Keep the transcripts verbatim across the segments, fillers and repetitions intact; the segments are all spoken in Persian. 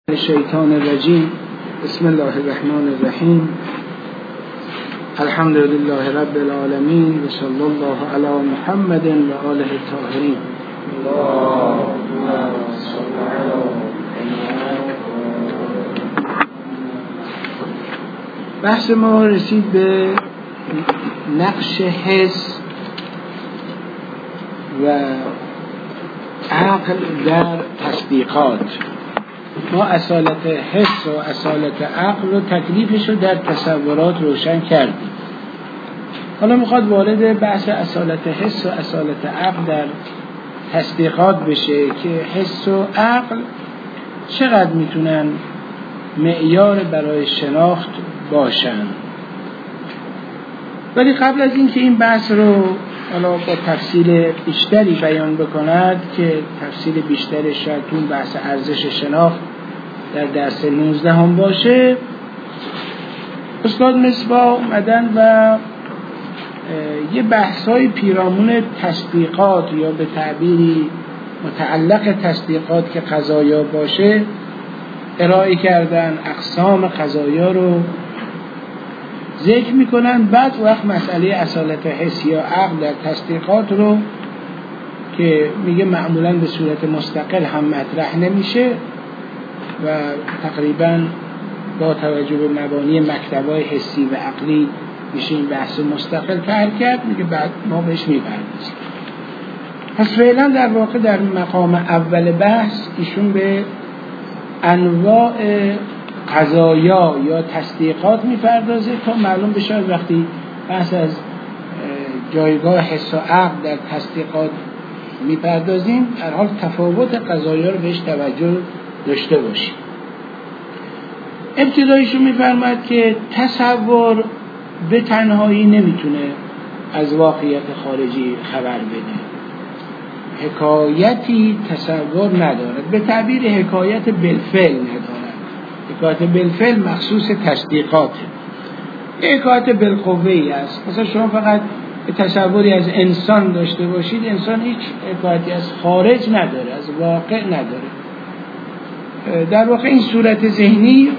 الشیطان الرجیم. بسم الله الرحمن الرحیم. الحمد لله رب العالمین و صلی الله علی محمد و آله الطاهرین. بحث ما رسید به نقش حس و عقل در تصدیقات. ما اصالت حس و اصالت عقل و تکلیفش رو در تصورات روشن کردیم. حالا میخواد وارد بحث اصالت حس و اصالت عقل در تصدیقات بشه که حس و عقل چقدر میتونن معیار برای شناخت باشن. ولی قبل از اینکه این بحث رو حالا با تفصیل بیشتری بیان بکند که تفصیل بیشترش شاید اون بحث ارزش شناخت در درس نوزده هم باشه، استاد مصباح اومدن و یه بحث‌های پیرامون تصدیقات یا به تعبیری متعلق تصدیقات که قضایا باشه ارائه کردن، اقسام قضایا رو ذکر میکنن. بعد وقت مسئله اصالت حس یا عقل در تصدیقات رو که میگه معمولا به صورت مستقل هم مطرح نمیشه و تقریبا با توجه به مبانی مکتبای حسی و عقلی میشه این بحث مستقل ترک کرد. میگه بعد ما بهش میپردازیم. پس فعلا در واقع در مقام اول بحث ایشون به انواع قضایا یا تصدیقات میپردازه تا معلوم بشه وقتی بحث از جایگاه حس و عقل در تصدیقات میپردازیم در حال تفاوت قضایا رو بهش توجه داشته باشیم. ابتدایشون میفرماید که تصور به تنهایی نمیتونه از واقعیت خارجی خبر بده. حکایتی تصور ندارد، به تعبیر حکایت بالفعل ندارد. حکایت بالفعل مخصوص تصدیقاته. حکایت بالقوه‌ای است. مثلا شما فقط تصوری از انسان داشته باشید، انسان هیچ حکایتی از خارج نداره، از واقع نداره. در واقع این صورت ذهنی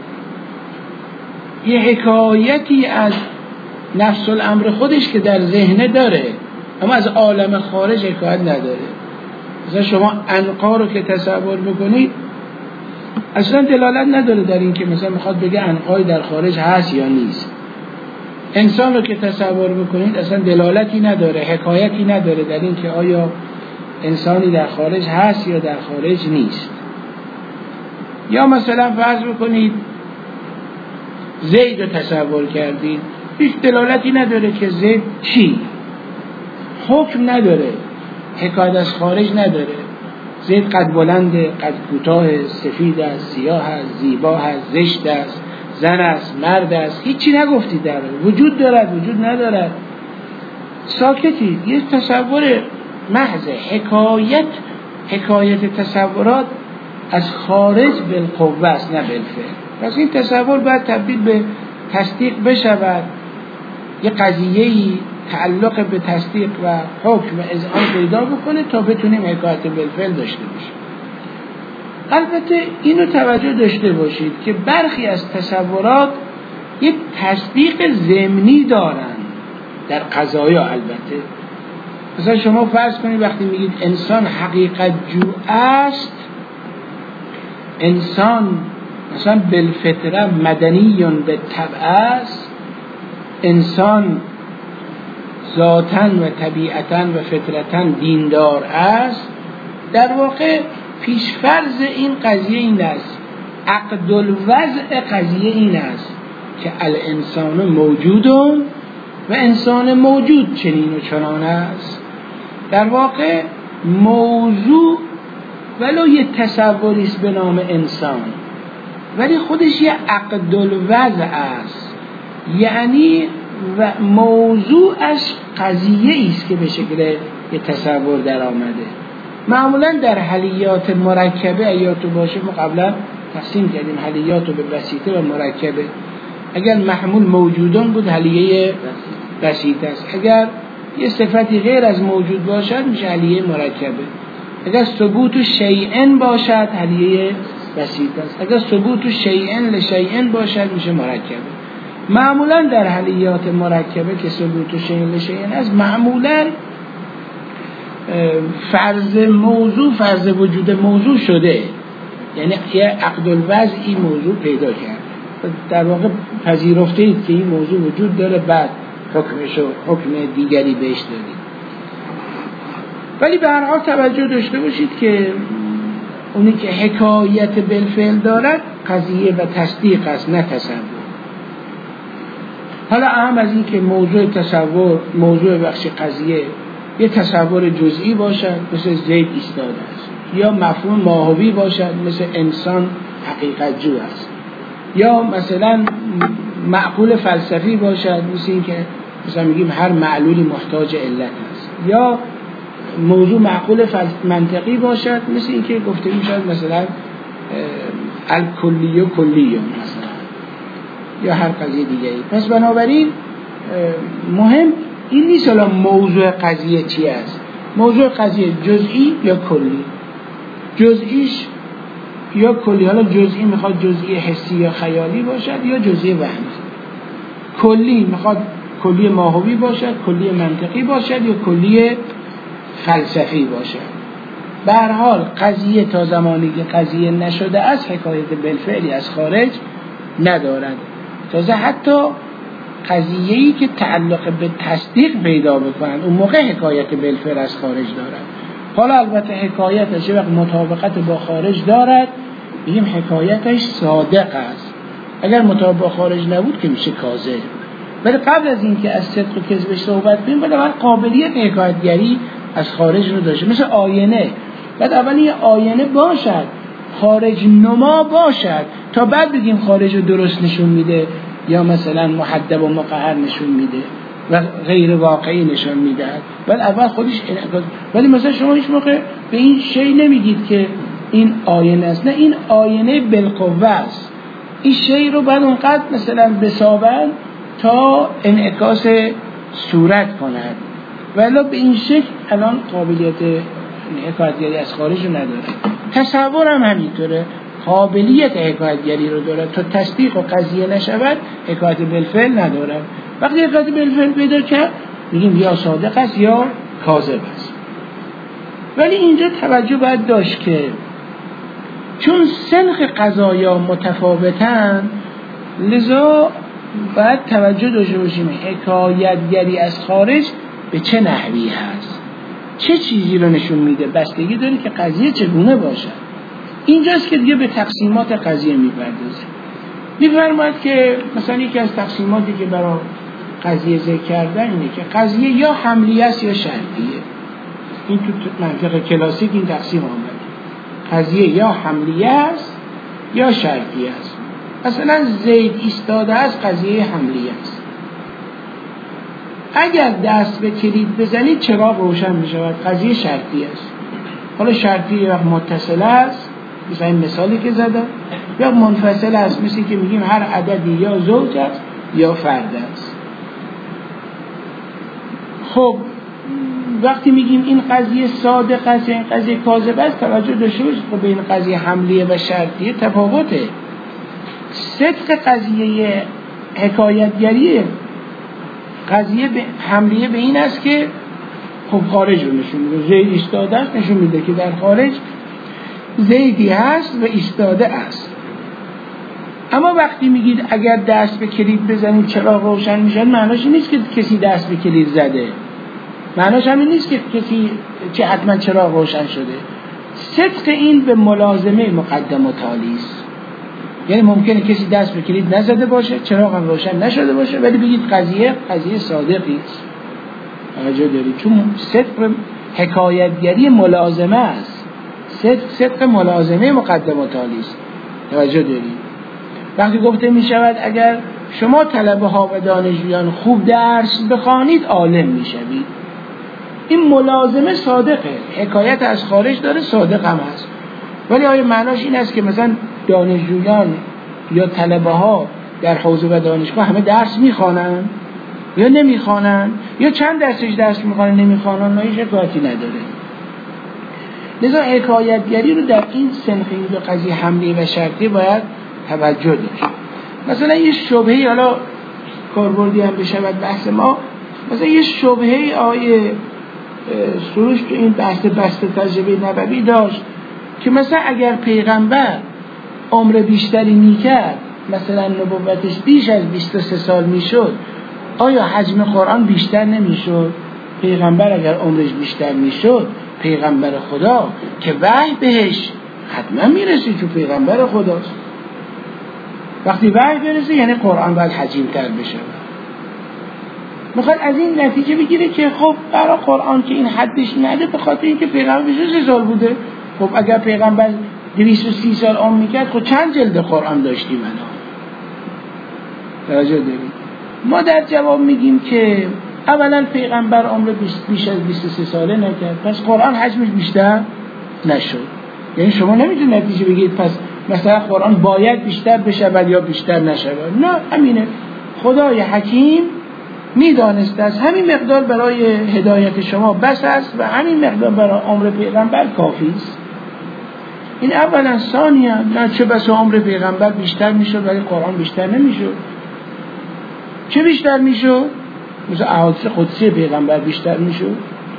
یه حکایتی از نفس الامر خودش که در ذهنه داره، اما از عالم خارج حکایت نداره. مثلا شما عنقا رو که تصور بکنید اصلا دلالت نداره در این که مثلا میخواد بگه عنقای در خارج هست یا نیست. انسان رو که تصور بکنید اصلا دلالتی نداره، حکایتی نداره در این که آیا انسانی در خارج هست یا در خارج نیست. یا مثلا فرض بکنید زید رو تصور کردید، هیچ دلالتی نداره که زید چی، حکم نداره، حکایت از خارج نداره. زید قد بلنده، قد کوتاه، سفید است، سیاه است، زیبا است، زشت است، زن است، مرد است، هیچی نگفتید در وجود دارد، وجود ندارد، ساکتید. یه تصور محض. حکایت حکایت تصورات از خارج بالقوه است نه بالفعل. پس این تصور باید تبدیل به تصدیق بشود، یه قضیه‌ای تعلق به تصدیق و حکم و اذعان پیدا بکنه تا بتونیم حکایت بالفعل داشته باشیم. البته اینو توجه داشته باشید که برخی از تصورات یک تصدیق ضمنی دارن در قضایا. البته مثلا شما فرض کنید وقتی میگید انسان حقیقت جو است، انسان مثلا بالفطره مدنیون به طبع است، انسان ذاتاً و طبیعتاً و فطرتاً دیندار است. در واقع پیشفرض این قضیه این است، عقد الوضع قضیه این است که الانسان موجودون و انسان موجود چنین و چنان است. در واقع موضوع ولو یه تصوری است به نام انسان، ولی خودش یه عقد الوضع است، یعنی و موضوعش قضیه است که به شکل یه تصور در آمده. معمولا در حلیات مرکبه ایاتو باشه، ما قبلا تقسیم کردیم حلیات رو به بسیطه و مرکبه. اگر محمول موجودان بود حلیه بسیطه است، اگر یه صفتی غیر از موجود باشد میشه حلیه مرکبه، اگر ثبوت شیئن باشد حلیه بسیط است. اگر ثبوت شیئن لشیئن باشد میشه مرکبه. معمولا در حلیات مرکبه که ثبوت شیئن لشیئن است، معمولا فرض موضوع فرض وجود موضوع شده، یعنی یه عقد الوضعی موضوع پیدا کرد، در واقع پذیرفته اید که این موضوع وجود داره، بعد حکمشو حکم دیگری بهش دادید. ولی به هر حال توجه داشته باشید که اونی که حکایت بالفعل دارد قضیه و تصدیق است، نه تصور. حالا اهم از این که موضوع تصور، موضوع بخش قضیه یه تصور جزئی باشد مثل زید ایستاده است، یا مفهوم ماهوی باشد مثل انسان حقیقت جو است، یا مثلا معقول فلسفی باشد مثل این که مثلا میگیم هر معلولی محتاج علت است، یا موضوع معقول منطقی باشد مثل این که گفته میشد مثلا الکلی و کلی مثلا، یا هر قضیه دیگری. پس بنابراین مهم این نیست الان موضوع قضیه چی است. موضوع قضیه جزئی یا کلی، جزئیش یا کلی. حالا جزئی میخواد جزئی حسی یا خیالی باشد یا جزئی وهمی، کلی میخواد کلی ماهوی باشد، کلی منطقی باشد یا کلی فلسفی باشد. به هر حال قضیه تا زمانی که قضیه نشده است حکایت بالفعلی از خارج ندارد. تازه حتی قضیه‌ای که تعلق به تصدیق پیدا بکنن اون موقع حکایت بالفعل از خارج دارد. حالا البته حکایتش وقت مطابقت با خارج دارد میگیم حکایتش صادق است، اگر مطابق با خارج نبود که میشه کاذب. ولی قبل از این که از صدق و کذبش صحبت کنیم باید اول قابلیت حکایتگری از خارج رو داشته، مثل آینه. بعد اول یه آینه باشد، خارج نما باشد، تا بعد بگیم خارج رو درست نشون میده یا مثلا محدب و مقهر نشون میده و غیر واقعی نشون میده. ولی اول خودش انعکاس. ولی مثلا شما هیچ موقع به این شی نمیگید که این آینه است، نه، این آینه بالقوه است. این شی رو بعد اونقدر مثلا بسابن تا انعکاس صورت کند، ولی به این شکل الان قابلیت حکایتگری از خارج رو نداره. تصور هم همینطوره، قابلیت حکایتگری رو داره، تا تصدیق و قضیه نشود حکایت بالفعل نداره. وقتی حکایت بالفعل پیدا کرد میگیم یا صادق است یا کاذب است. ولی اینجا توجه باید داشت که چون سنخ قضایا متفاوتن، لذا باید توجه داشته باشیم حکایتگری از خارج به چه نحوی هست، چه چیزی رو نشون میده، بستگی داره که قضیه چگونه باشد. اینجاست که دیگه به تقسیمات قضیه میپردازه. میفرماید که مثلا یکی از تقسیماتی که برای قضیه ذکر کردن اینه که قضیه یا حملیه است یا شرطیه. این تو منطق کلاسیک این تقسیم آمده، قضیه یا حملیه است یا شرطیه است. مثلا زید ایستاده است، قضیه حملیه است. اگر دست به کلید بزنید چراغ روشن می شود، قضیه شرطی است. حالا شرطی یا متصل است مثل این مثالی که زدم، یا منفصل است مثل که میگیم هر عددی یا زوج است یا فرد است. خب وقتی میگیم این قضیه صادق است یا این قضیه کاذب است، توجه داشته باشید خب بین قضیه حملیه و شرطیه تفاوته. صدق قضیه حکایتگریه قضیه به حملیه به این است که خب خارج رو نشون میده، زید ایستاده است، نشون میده که در خارج زیدی هست و ایستاده است. اما وقتی میگید اگر دست به کلید بزنید چراغ روشن میشه، معناش این نیست که کسی دست به کلید زده، معناش همین نیست که کسی چه حتما چراغ روشن شده. صدق این به ملازمه مقدم و تالی است. یعنی ممکنه کسی دست به کلید نزده باشه، چراغ هم روشن نشده باشه، ولی بگید قضیه قضیه صادقی است. توجه دارید؟ چون صدق حکایتگری ملازمه است، صدق صدق ملازمه مقدم و تالی است. توجه دارید؟ وقتی گفته می شود اگر شما طلبه ها و دانشجویان خوب درس بخوانید عالم می شوید، این ملازمه صادقه، حکایت از خارج داره، صادق هم هست. ولی آیا معناش این است که مثلا دانشجویان یا طلبه ها در حوزه و دانشگاه همه درس میخوانن یا نمیخوانن، یا چند درسش درس میخوانن نمیخوانن، نه هیچ حکایتی نداره. لذا حکایتگری رو در این سنخی دو قضیه حملی و شرطی باید توجه داشت. مثلا یه شبهه، حالا کاربردی هم بشود بحث ما، مثلا یه شبهه آیه سروش تو این بحث بسته تجربه نبوی داشت که مثلا اگر پیغمبر عمر بیشتری میکرد، مثلا نبوتش بیش از بیست و سه سال میشد، آیا حجم قرآن بیشتر نمیشد؟ پیغمبر اگر عمرش بیشتر میشد، پیغمبر خدا که وحی بهش حتما میرسید، چون پیغمبر خداست. وقتی وحی برسه یعنی قرآن باید حجیم تر بشه. میخواد از این نتیجه بگیره که خب برای قرآن که این حدش نده، به خاطر اینکه پیغمبر بیست و سه سال بوده. خب اگر پیغمبر دویست و سی سال عمر میکرد، خب چند جلد قرآن داشتیم الان؟ توجه دارید؟ ما در جواب میگیم که اولا پیغمبر عمر بیش از بیست و سه ساله نکرد، پس قرآن حجمش بیشتر نشد. یعنی شما نمیتونید نتیجه بگید پس مثلا قرآن باید بیشتر بشود یا بیشتر نشود. نه، همینه. خدای حکیم میدانسته از همین مقدار برای هدایت شما بس است و همین مقدار برای عمر پیغمبر کافی است. این اولا. ثانیا، نه چه بس عمر پیغمبر بیشتر میشد ولی قرآن بیشتر نمیشد. چه بیشتر میشد؟ مثلا احادیث قدسی پیغمبر بیشتر میشد،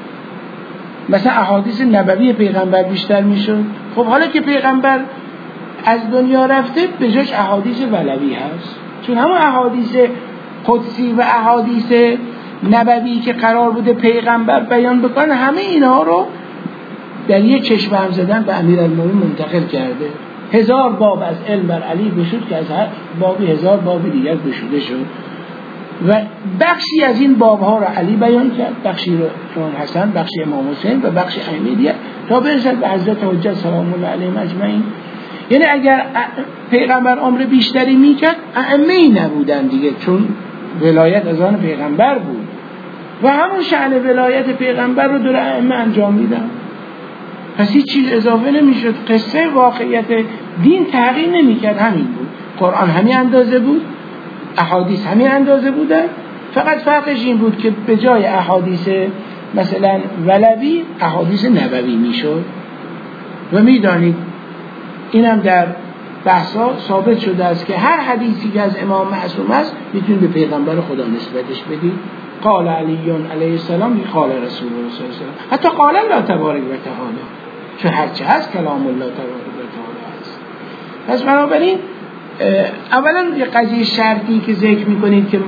مثلا احادیث نبوی پیغمبر بیشتر میشد. خب حالا که پیغمبر از دنیا رفته، به جاش احادیث ولوی هست، چون همون احادیث قدسی و احادیث نبوی که قرار بوده پیغمبر بیان بکنه، همه اینها رو در یک چشم هم زدن به امیرالمومنین منتقل کرده. هزار باب از علم بر علی بشود که از هر بابی هزار بابی دیگر بشوده شد و بخشی از این بابها رو علی بیان کرد، بخشی رو امام حسن، بخشی امام حسین و بخشی ائمه دیگر، تا برسد به حضرت حجت سلام الله علیهم اجمعین. یعنی اگر پیغمبر عمر بیشتری میکرد، ائمه ای نبودن دیگه، چون ولایت از آن پیغمبر بود و همون شأن ولایت پیغمبر رو در ائمه انجام میدن. پس هیچ چیز اضافه نمیشد. قصه واقعیت دین تغییر نمیکرد، همین بود. قرآن همین اندازه بود، احادیث همین اندازه بودن، فقط فرقش این بود که به جای احادیث مثلا ولوی احادیث نبوی میشد. و میدانید اینم در بحثا ثابت شده است که هر حدیثی که از امام معصوم است میتونید به پیغمبر خدا نسبتش بدید. قال علی علیه السلام، قال رسول الله صلی الله علیه و حتی قال الله تبارک و تعالی، چون هرچه هست کلام الله تبارک و تعالی است. پس بنابراین اولا یه قضیه شرطی که ذکر میکنید که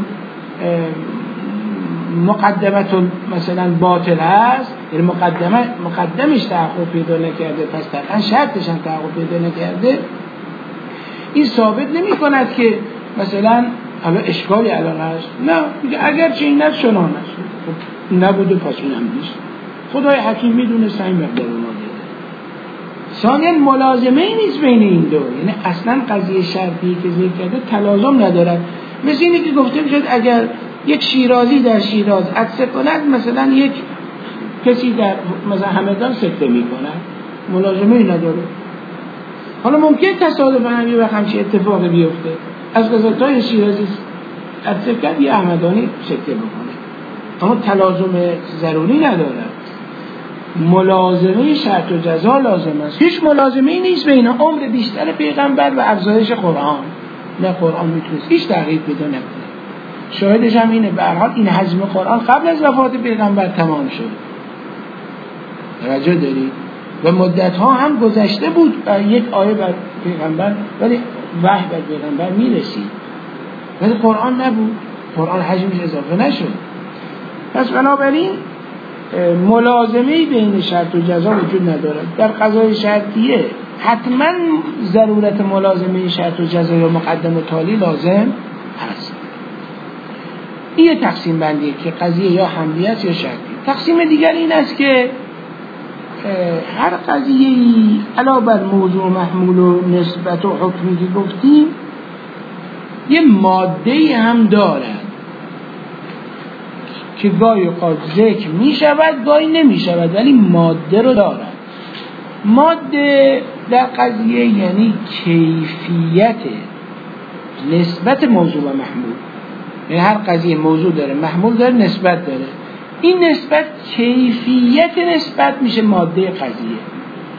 مقدمت مثلا باطل هست، یعنی مقدمه مقدمش تحقق پیدا نکرده، پس طبعا شرطش هم تحقق پیدا نکرده، این ثابت نمی کند که مثلا حالا اشکالی الان هست. نه، میگه اگر چه این نست شنا نست، خب نبوده پس اونم نیست. خدای حکیم میدونه سعی مقدار ما دیده. ثانیاً ملازمه ای نیست بین این دو، یعنی اصلا قضیه شرطی که ذکر کرده تلازم ندارد. مثل اینی که گفته میشد اگر یک شیرازی در شیراز عطسه کند، مثلا یک کسی در مثلا همدان سکته میکنه، ملازمه ای نداره. حالا ممکن تصادفاً همین وقت همچین اتفاقی بیفته، از قضا تا شیرازی عطسه کرد یه احمدانی سکته بکنه، اما تلازم ضروری نداره. ملازمه شرط و جزا لازم است. هیچ ملازمه ای نیست بین عمر بیشتر پیغمبر و افزایش قرآن. نه، قرآن میتونست هیچ تغییر پیدا نکنه. شاهدش هم اینه، به هر حال این حجم قرآن قبل از وفات پیغمبر تمام شد. توجه دارید؟ و مدت ها هم گذشته بود یک آیه بر پیغمبر، ولی وحی بر پیغمبر میرسید، ولی قرآن نبود، قرآن حجمش اضافه نشد. پس بنابراین ملازمه بین شرط و جزا وجود ندارد. در قضای شرطیه حتما ضرورت ملازمه شرط و جزا یا مقدم و تالی لازم هست. این تقسیم بندی که قضیه یا حملی است یا شرطی. تقسیم دیگر این است که هر قضیه علاوه بر موضوع محمول و نسبت و حکمی که گفتیم، یه ماده هم دارد که گاهی اوقات ذکر می شود گاهی نمی شود، ولی ماده رو دارد. ماده در قضیه یعنی کیفیت نسبت موضوع و محمول. یعنی هر قضیه موضوع داره، محمول داره، نسبت داره. این نسبت، کیفیت نسبت میشه ماده قضیه.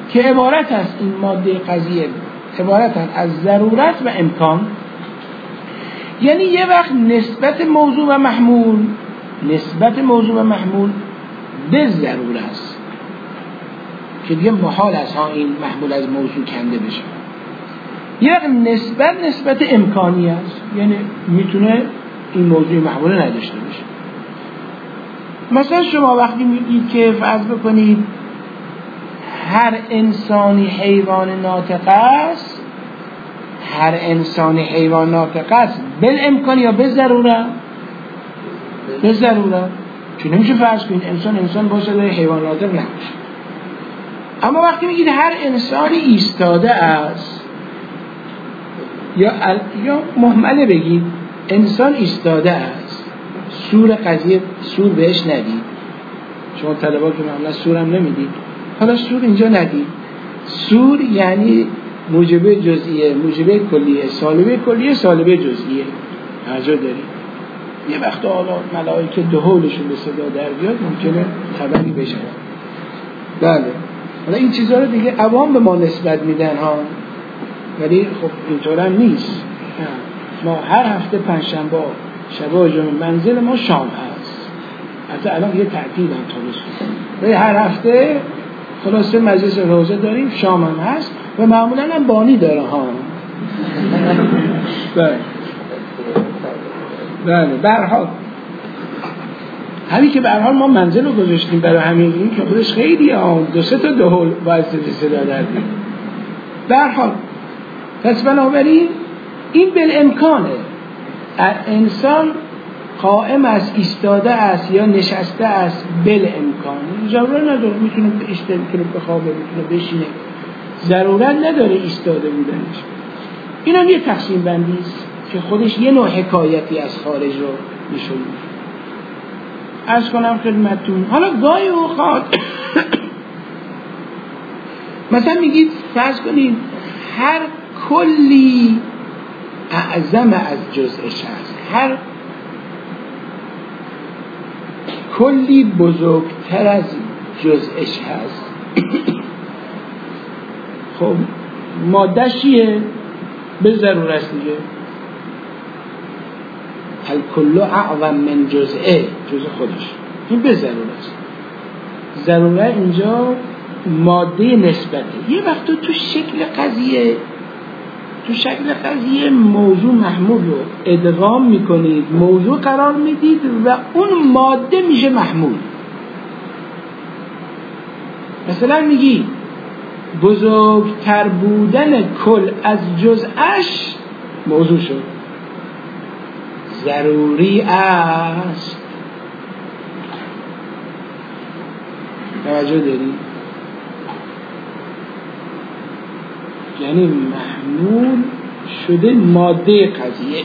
که عبارت است این ماده قضیه عبارت است از ضرورت و امکان. یعنی یه وقت نسبت موضوع و محمول نسبت موضوع و محمول به ضرورت است که دیگه محال است ها این محمول از موضوع کنده بشه. یه وقت نسبت نسبت امکانی است، یعنی میتونه این موضوع محمول نداشته باشه. مثلا شما وقتی میگید که فرض بکنید هر انسانی حیوان ناطق است، هر انسانی حیوان ناطق است بالامکان یا به ضرورت؟ به ضرورت، چون نمیشه فرض کنید انسان انسان باشه و حیوان ناطق نباشه. اما وقتی میگید هر انسانی ایستاده است یا ال... یا محمله بگید انسان ایستاده است، سور قضیه سور بهش ندید. شما طلبا که معمولا سورم نمیدید، حالا سور اینجا ندید. سور یعنی موجبه جزئیه، موجبه کلیه، سالبه کلیه، سالبه جزئیه. توجه دارید؟ یه وقت حالا ملائکه دهولشون به صدا در بیاد ممکنه خبری بشه. بله، حالا این چیزها رو دیگه عوام به ما نسبت میدن ها، ولی خب اینطور هم نیست. ما هر هفته پنجشنبه شب جمعه منزل ما شام هست. حتی الان یه تعطیل هم تابستون، ولی هر هفته خلاصه مجلس روزه داریم، شام هم هست و معمولا هم بانی داره ها. بله بله به هر حال همین که به هر حال ما منزل رو گذاشتیم برای همین این که خودش خیلی آن دو سه تا دهول باید صدا در بیاد. به هر حال پس بنابراین این بالامکانه، انسان قائم است، ایستاده است یا نشسته است بالامکان، ضرورت نداره، میتونه ایسته، میتونه بخوابه، میتونه بشینه، ضرورت نداره ایستاده بودنش. این هم یه تقسیم بندی است که خودش یه نوع حکایتی از خارج رو نشون میده. عرض کنم خدمتتون حالا گاهی اوقات مثلا میگید فرض کنید هر کلی اعظم از جزءش هست، هر کلی بزرگتر از جزءش هست. خب ماده چیه؟ به ضرورت دیگه. الکل اعظم من جزءه، جزء خودش، این به ضرورت. ضرورت اینجا ماده نسبته. یه وقت تو شکل قضیه تو شکل قضیه موضوع محمول رو ادغام میکنید، موضوع قرار میدید و اون ماده میشه محمول. مثلا میگی بزرگتر بودن کل از جزءش موضوع شد، ضروری است. توجه داری؟ یعنی محمول شده ماده قضیه.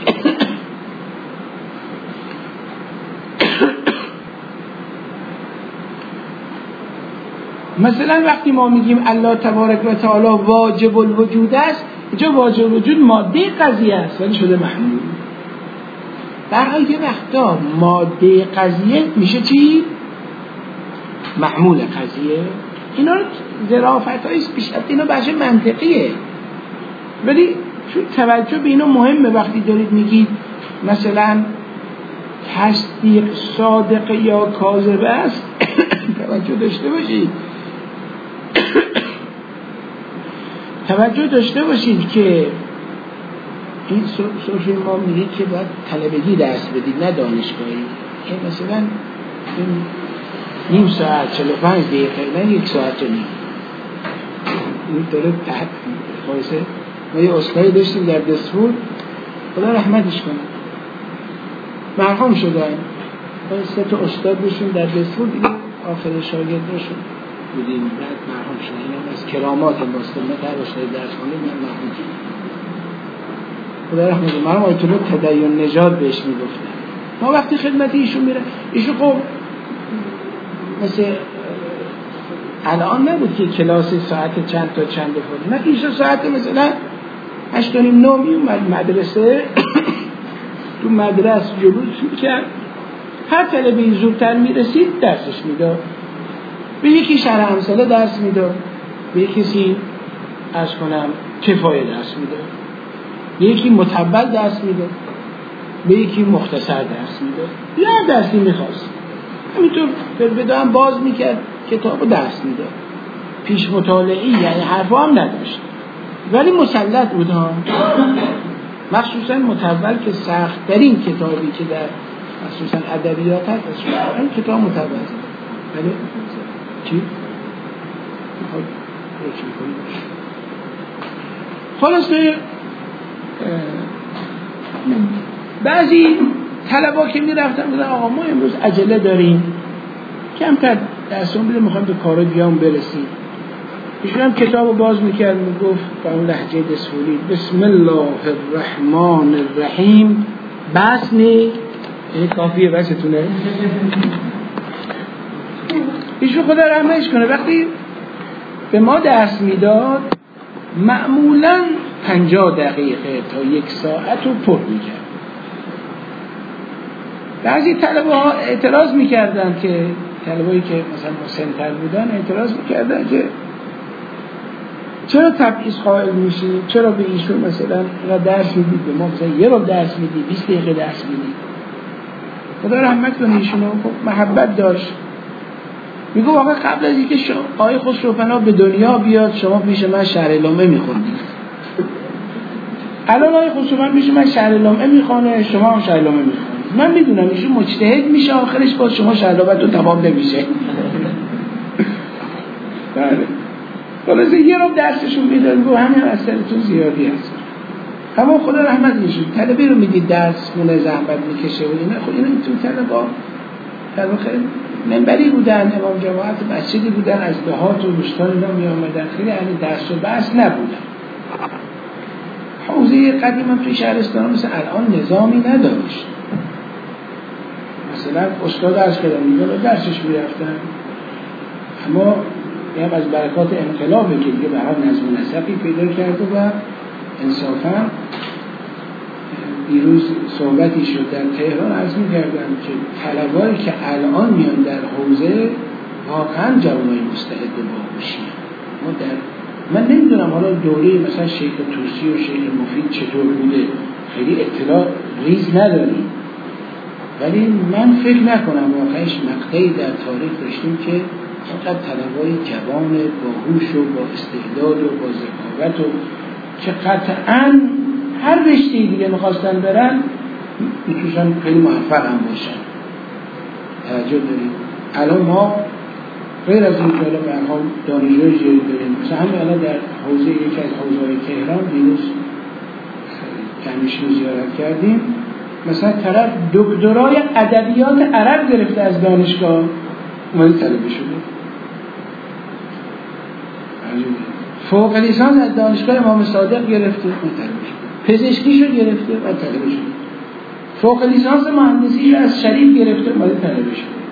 مثلا وقتی ما میگیم الله تبارک و تعالی واجب الوجود است، اینجا واجب الوجود ماده قضیه است ولی شده محمول. برای یه وقتا ماده قضیه میشه چی؟ محمول قضیه. اینا ظرافت هاییست بیشتر، اینا بحث منطقیه، ولی چون توجه به اینا مهمه. وقتی دارید میگید مثلا تصدیق صادق یا کاذب است توجه داشته باشید توجه داشته باشید که این سوفی ما میگه که باید طلبگی درس بدید نه دانشگاهی. این مثلا این نیم ساعت چهل و پنج دقیقه نه یک ساعت و نیم این طور تحت خواهیسه. ما یه استادی داشتیم در دسفور، خدا رحمتش کنه، مرحوم شدن. سه تا استاد داشتیم در دسفور، دیگه آخر شاگرداشون بودیم، بعد مرحوم شدن. این هم از کرامات ماست، ما در استاد درس خونده من مرحوم شدن، خدا رحمتش کنه. مرحوم آیت الله تدین نژاد بهش میگفتن. ما وقتی خدمت ایشون میره، ایشون خب مثل الان نبود که کلاس ساعت چند تا چند بخوری، نه ایشون ساعت مثلا هشت و نیم نه میومد مدرسه تو مدرسه جلوس میکرد، هر طلبه زودتر میرسید درسش میداد، به یکی شرح امثله درس میداد، به کسی عرض کنم کفایه دست میده، به یکی مطول دست میده، به یکی مختصر دست میده، یا دستی میخواست همینطور به هم باز میکرد کتابو دست میده، پیش مطالعی یعنی حرفا هم نداشت ولی مسلط بود ها. مخصوصا مطول که سخت ترین کتابی که در مخصوصا ادبیات هست این کتاب مطول است. بله چی؟ خلاصه بعضی طلبا که میرفتن بودن آقا ما امروز عجله داریم کمتر درسون بده میخوایم به کارو بیام برسیم. ایشون هم کتابو باز میکرد میگفت با اون لهجه دسفولی بسم الله الرحمن الرحیم. بس نی این کافیه بستونه. ایشون خدا رحمتش کنه وقتی به ما درس میداد معمولا پنجاه دقیقه تا یک ساعت رو پر میکرد. بعضی طلبه ها اعتراض میکردن که طلبهایی که مثلا مسن‌تر بودن اعتراض میکردن که چرا تبعیض قائل میشی؟ چرا به ایشون مثلا درس میدید به ما مثلا یه رو درس میدی بیست دقیقه درس میدی؟ خدا رحمت کنه ایشونو محبت داشت. میگو واقعا قبل از اینکه آقای خسروپناه به دنیا بیاد شما پیش من شرح لمعه میخوندید. الان آقای خسروپناه پیش من شرح لمعه میخونه شما هم شرح لمعه میخونید. من میدونم ایشون مجتهد میشه آخرش باز شما شرح لمعه تو تمام نمیشه. بله. خلاصه یه رو درسشون میداد میگو همین اثرتون زیادی هست. اما خدا رحمت میشون طلبه رو میدید درس مونه زحمت میکشه و اینا. خب اینا تو طلبا در واقع منبری بودن امام جماعت مسجدی بودن از دهات و روستان اینا می آمدن خیلی یعنی درس و بحث نبودن. حوزه قدیم هم توی شهرستان مثل الان نظامی نداشت. مثلا استاد از کردن میگن درسش میرفتن اما هم از برکات انقلابه که دیگه به هر نظم و نسقی پیدا کرده و انصافا دیروز صحبتی شد در تهران عرض می‌کردم که طلبایی که الان میان در حوزه واقعا جوانای مستعد باهوشی. ما در من نمیدونم حالا دوره مثلا شیخ توسی و شیخ مفید چطور بوده خیلی اطلاع ریز نداریم ولی من فکر نکنم واقعاش مقطعی در تاریخ داشتیم که فقط طلبای جوان باهوش و با استعداد و با ذکاوت و که قطعاً هر رشته‌ای دیگه می‌خواستن برن میتونن خیلی موفق هم باشن. توجه داریم الان ما غیر از این که الان به هر حال دانشجوی زیادی داریم مثلا همین الان در حوزه یکی از حوزه‌های تهران دیروز جمعیشون زیارت کردیم مثلا طرف دکترای ادبیات عرب گرفته از دانشگاه اومده طلبه شده. فوق لیسانس از دانشگاه امام صادق گرفته و طلبه شده. پزشکیشو گرفته و طلبه شده. فوق لیسانس مهندسیشو از شریف گرفته و طلبه شده.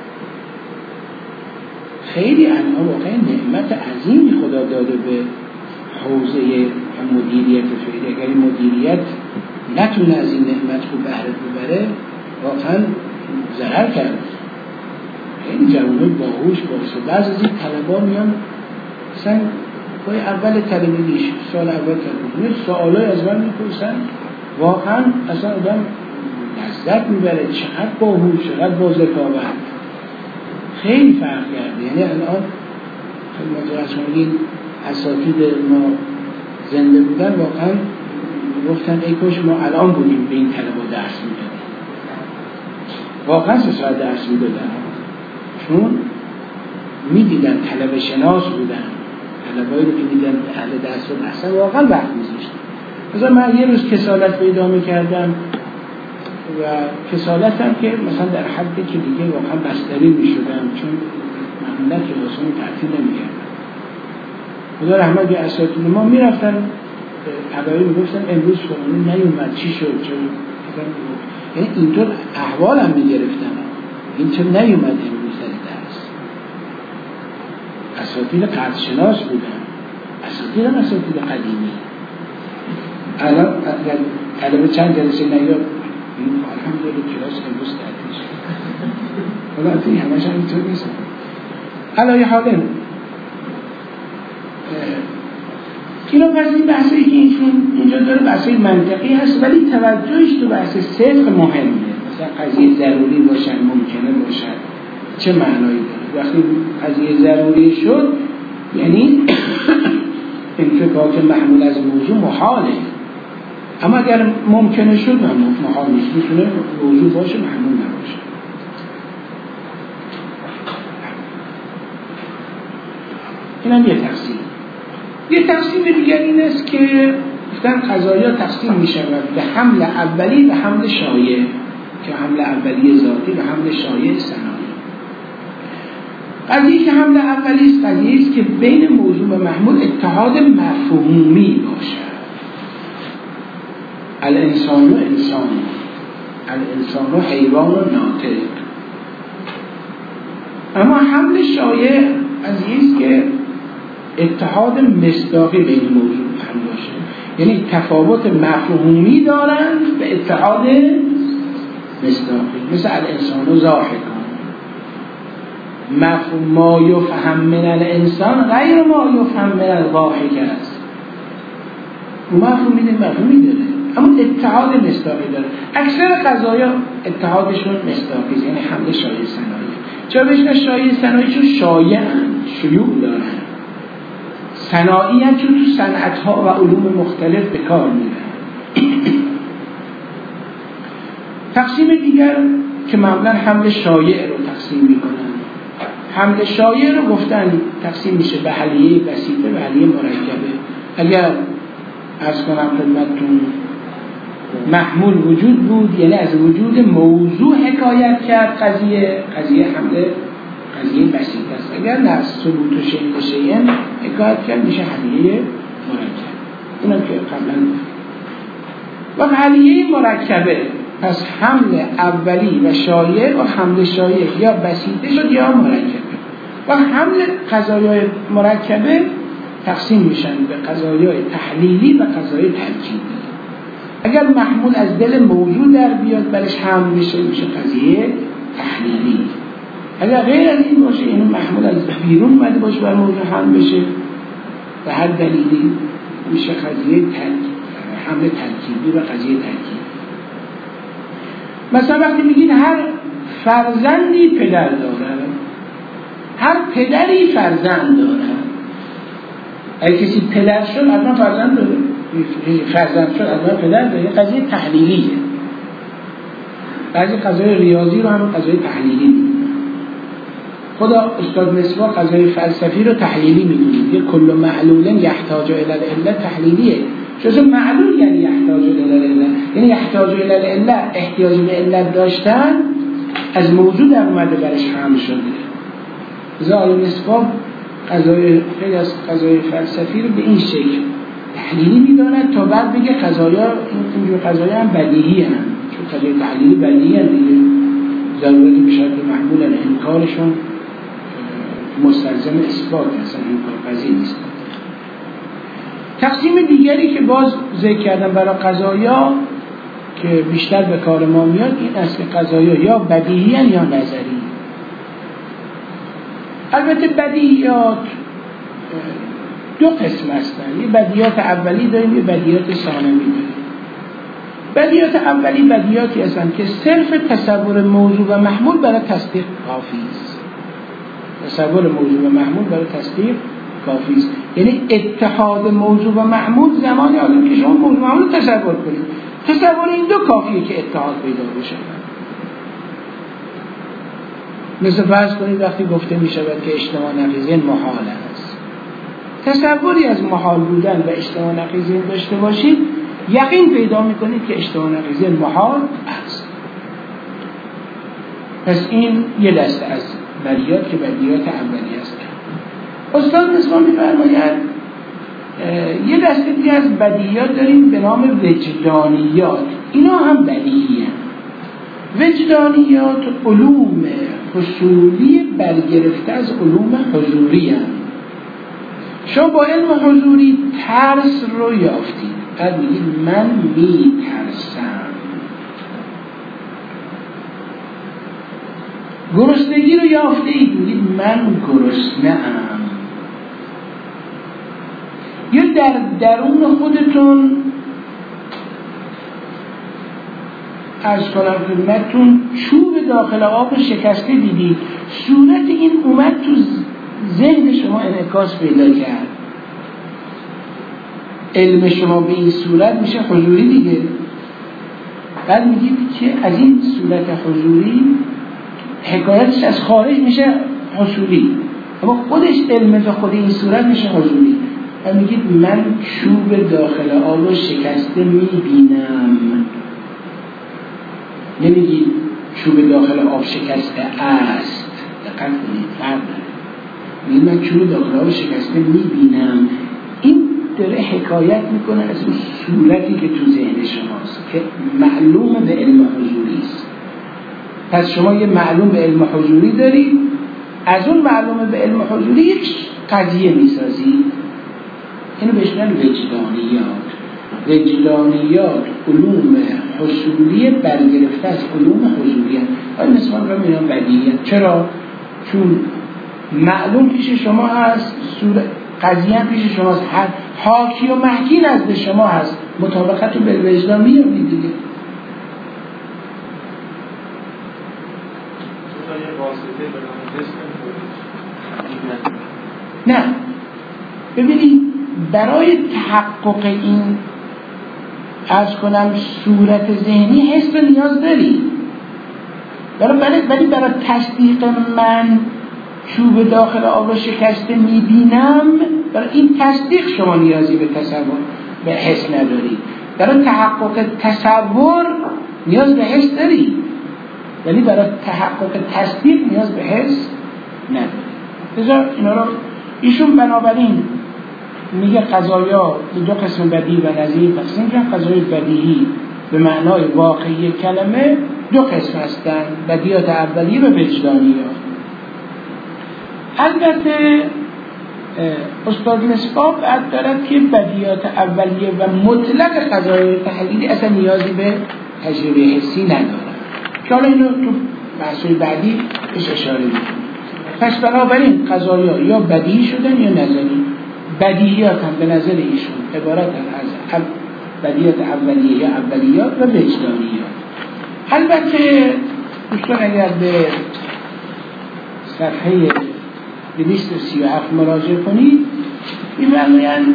خیلی انها واقعا نعمت عظیمی خدا داده به حوزه مدیریت فعلی. اگر این مدیریت نتونه از این نعمت خوب بهره ببره واقعا ضرر کرد. خیلی جوانای باهوش باشه. بعضی از این طلبا میان مثلا پای اول طلبگیش سال اول طلبگی سوالای از من میپرسن واقعا اصلا آدم لذت میبره چقدر باهوش چقدر با ذکاوت خیلی فرق کرده. یعنی الان خیلی متاسفانه اساتید ما زنده بودن واقعا گفتن ای کاش ما الان بودیم به این طلبا درس میدادیم. واقعا سه ساعت درس میدادن چون میدیدن طلبه شناس بودن طلبایی رو که دیدن اهل درس رو اصلا واقعا وقت میذاشتن. مثلا من یه روز کسالت پیدا میکردم و کسالت هم که مثلا در حدی که دیگه واقعا بستری میشدم چون معمولا کلاسمون تعطیل نمیکردم. خدا رحمت به اساتید ما میرفتن ابایی میگفتن امروز فلانی نیومد چی شد چون یعنی اینطور احوالم میگرفتن اینطور نیومد امروز در درس. اساتید قدرشناس بودن اساتید هم اساتید قدیمی. الان طلبه چند جلسه نیاد الحمدلله کلاس امروز تعطیل شد. خدا این همش هم اینطور نیست. علی حال اینا پس این بحثایی که اینجا داره بحثای منطقی هست، ولی توجهش تو بحث صدق مهمه. مثلا قضیه ضروری باشن، ممکنه باشن، چه معنایی داره؟ وقتی قضیه ضروری شد یعنی انفکاک محمول از موضوع محاله، اما اگر ممکنه شد محال نیست، میتونه موضوع باشه محمول نباشه. این هم یه تقسیم. یه تقسیم دیگر این است که گفتن قضایا تقسیم می شود به حمل اولی و حمل شایع، که حمل اولی ذاتی و حمل شایع ثنایی. قضیه که حمل اولی است قضیه است که بین موضوع و محمول اتحاد مفهومی باشد. الانسان و انسان، الانسان و حیوان و ناطق. اما حمل شایع قضیه است که اتحاد مصداقی بین موضوع و محمول باشه، یعنی تفاوت مفهومی دارند به اتحاد مصداقی، مثل الانسان و ضاحکان. مفهوم ما یفهم من الانسان غیر ما یفهم من الضاحک است. مفهومی ده مفهومی داره اما اتحاد مصداقی داره. اکثر قضایا اتحادشون مصداقی است، یعنی حمل شایع ثنایی. چرا بهش شایع ثنایی؟ چون شایعن، شیوع دارن. ثنایی هم چون تو صنعت‌ها و علوم مختلف به کار میرن. تقسیم دیگر که معمولا حمل شایع رو تقسیم میکنن. حمل شایع رو گفتن تقسیم میشه به حلیه بسیطه و حلیه مرکبه. اگر عرض کنم خدمتتون محمول وجود بود، یعنی از وجود موضوع حکایت کرد قضیه، قضیه حمل قضیه بسیطه است. اگر نه از ثبوت و شیء شیء حکایت کرد میشه حلیه مرکب. اونم که قبلا و حلیه مرکبه. پس حمل اولی و شایع و حمل شایع یا بسیطه شد یا مرکبه. و حمل قضایای مرکبه تقسیم میشن به قضایای تحلیلی و قضایای ترکیبی. اگر محمول از دل موضوع در بیاد برش حمل میشه میشه قضیه تحلیلی. اگر غیر از این باشه، این محمول از بیرون اومده باشه بر موضوع حمل بشه به هر دلیلی، میشه قضیه ترکیب، حمل ترکیبی و قضیه ترکیبی. مثلا وقتی میگید هر فرزندی پدر داره، هر پدری فرزند داره. اگه کسی پدر شد حتما فرزند داره، فرزند شد حتما پدر داره. قضیه تحلیلیه. بعضی قضای ریاضی رو هم قضای تحلیلی میدونن. خدا استاد مصباح قضای فلسفی رو تحلیلی میدونید. یه کل معلول یحتاج الی العله تحلیلیه. چون معلول یعنی یحتاج الی العله، یعنی یحتاج الی العله، احتیاج به علت داشتن از موجود در اومده برش حمل شده. زال مصباح قضای خیلی از قضای فلسفی رو به این شکل تحلیلی میداند تا بعد بگه قضایا اینجور قضایا هم بدیهی هم، چون قضای تحلیلی بدیهی هم دیگه ضرورتی به شرط محمول هم انکارشون مستلزم اثبات اصلا انکار پذیر نیست. تقسیم دیگری که باز ذکر کردم برای قضایا که بیشتر به کار ما میاد این است که قضایا یا بدیهی هم یا نظری. البته بدیهیات دو قسم هستن، یه بدیهیات اولی داریم یه بدیهیات ثانوی داریم. بدیهیات اولی بدیهیاتی هستن که صرف تصور موضوع و محمول برای تصدیق کافی است. تصور موضوع و محمول برای تصدیق کافی است. یعنی اتحاد موضوع و محمول زمانی آدم که شما موضوع و محمول تصور کنید، تصور این دو کافیه که اتحاد پیدا بشه. مثل فرض کنید وقتی گفته می شود که اجتماع نقیضین محال است، تصوری از محال بودن و اجتماع نقیضین داشته باشید، یقین پیدا می کنید که اجتماع نقیضین محال است. پس این یه دسته از بدیهیات که بدیهیات اولیه است. استاد مصباح می فرماید یه دسته دیگه از بدیهیات داریم به نام وجدانیات. اینا هم بدیهی هستند. وجدانیات علوم حصولی برگرفته از علوم حضوری هستند. شما با علم حضوری ترس رو یافتید، بعد میگید من می ترسم. گرسنگی رو یافتید، میگید من گرسنه‌ام. یا در درون خودتون عرض کنم خدمتتون چوب داخل آب شکسته دیدید، صورت این اومد تو ذهن شما انعکاس پیدا کرد، علم شما به این صورت میشه حضوری دیگه. بعد میگید که از این صورت حضوری حکایتش از خارج میشه حصولی، اما خودش علم به خود این صورت میشه حضوری. و میگید من چوب داخل آب رو شکسته میبینم، نمیگید چوب داخل آب شکسته است. دقت کنید فرق داره. میگید من چوب داخل آب شکسته میبینم. این داره حکایت میکنه از اون صورتی که تو ذهن شماست که معلوم به علم حضوری است. پس شما یه معلوم به علم حضوری دارید، از اون معلوم به علم حضوری یک قضیه میسازید، اینو بهش میگن وجدانیات. وجدانیات علوم حصولی برگرفته از علوم حضوری هست. آیا نسبت رو میگن بدیهیت؟ چرا؟ چون معلوم پیش شما هست، قضیه هم پیش شماست، حاکی و محکی نزد شما هست، مطابقت رو به وجدان میارید دیگه. نه ببینید، برای تحقق این عرض کنم صورت ذهنی حس رو نیاز داری، ولی برای تصدیق من چوب داخل آب رو شکسته میبینم، برای این تصدیق شما نیازی به تصور به حس نداری. برای تحقق تصور نیاز به حس داری، ولی برای تحقق تصدیق نیاز به حس نداری. بذار اینا رو ایشون بنابراین میگه قضایا دو قسم بدیهی و نظری تقسیم کردن. قضای بدیهی به معنای واقعی کلمه دو قسم هستند، بدیهیات اولیه و وجدانیات. البته استاد مصباح بعد دارد که بدیهیات اولیه و مطلق قضای تحلیلی اصلا نیازی به تجربه حسی ندارد، که حالا اینو تو بحث‌های بعدی بهش اشاره می‌کنم. پس بنابراین قضایا یا بدیهی شدن یا نظری. بدیهیات هم به نظر ایشون عبارت از بدیهیات اولیه یا اولیات و وجدانیات. البته دوستان اگر به صفحه دویست و سی و هفت مراجعه کنید، می‌فرمایند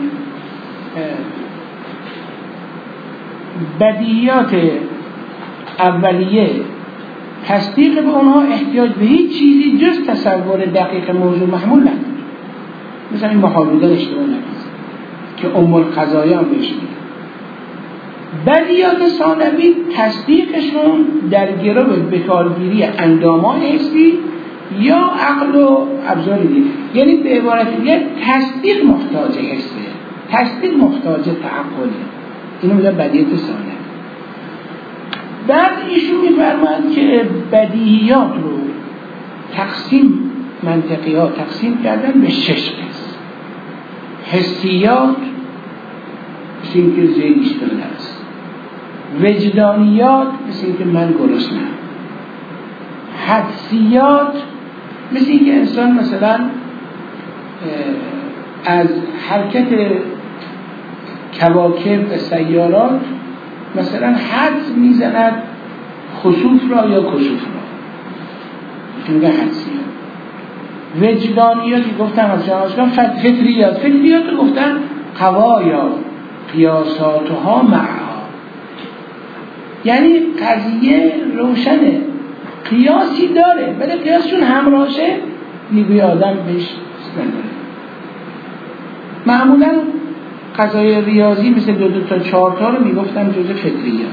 بدیهیات اولیه تصدیق به اونها احتیاج به هیچ چیزی جز تصور دقیق موضوع محمول نداره. مثلا این محال بودن اشتباه نکنید که ام القضایا هم بهش میگه. بدیهیات ثانوی تصدیقشون در گرو به کارگیری اندامان حسی یا عقل و ابزار دیگه، یعنی به عبارت دیگه تصدیق محتاج حسه، تصدیق محتاج تعقله. اینو میگن بدیهیات ثانوی. بعد ایشون میفرمایند که بدیهیات رو تقسیم منطقی ها تقسیم کردن به شش قسم. حسیات مثل اینکه زید ایستاده است، وجدانیات مثل اینکه من گرسنه‌ام، حدسیات مثل اینکه انسان مثلا از حرکت کواکب و سیارات مثلا حدس میزند خسوف را یا کسوف را، میگه حدسیات. وجدانیاتی گفتم از جهازگان فطریات، فطریات رو گفتن قوایا قیاساتها معها، یعنی قضیه روشنه، قیاسی داره ولی قیاسشون همراهشه نیروی آدم بهش نداره. معمولا قضای ریاضی مثل دو دو تا چهار تا رو میگفتن جزء فطریات.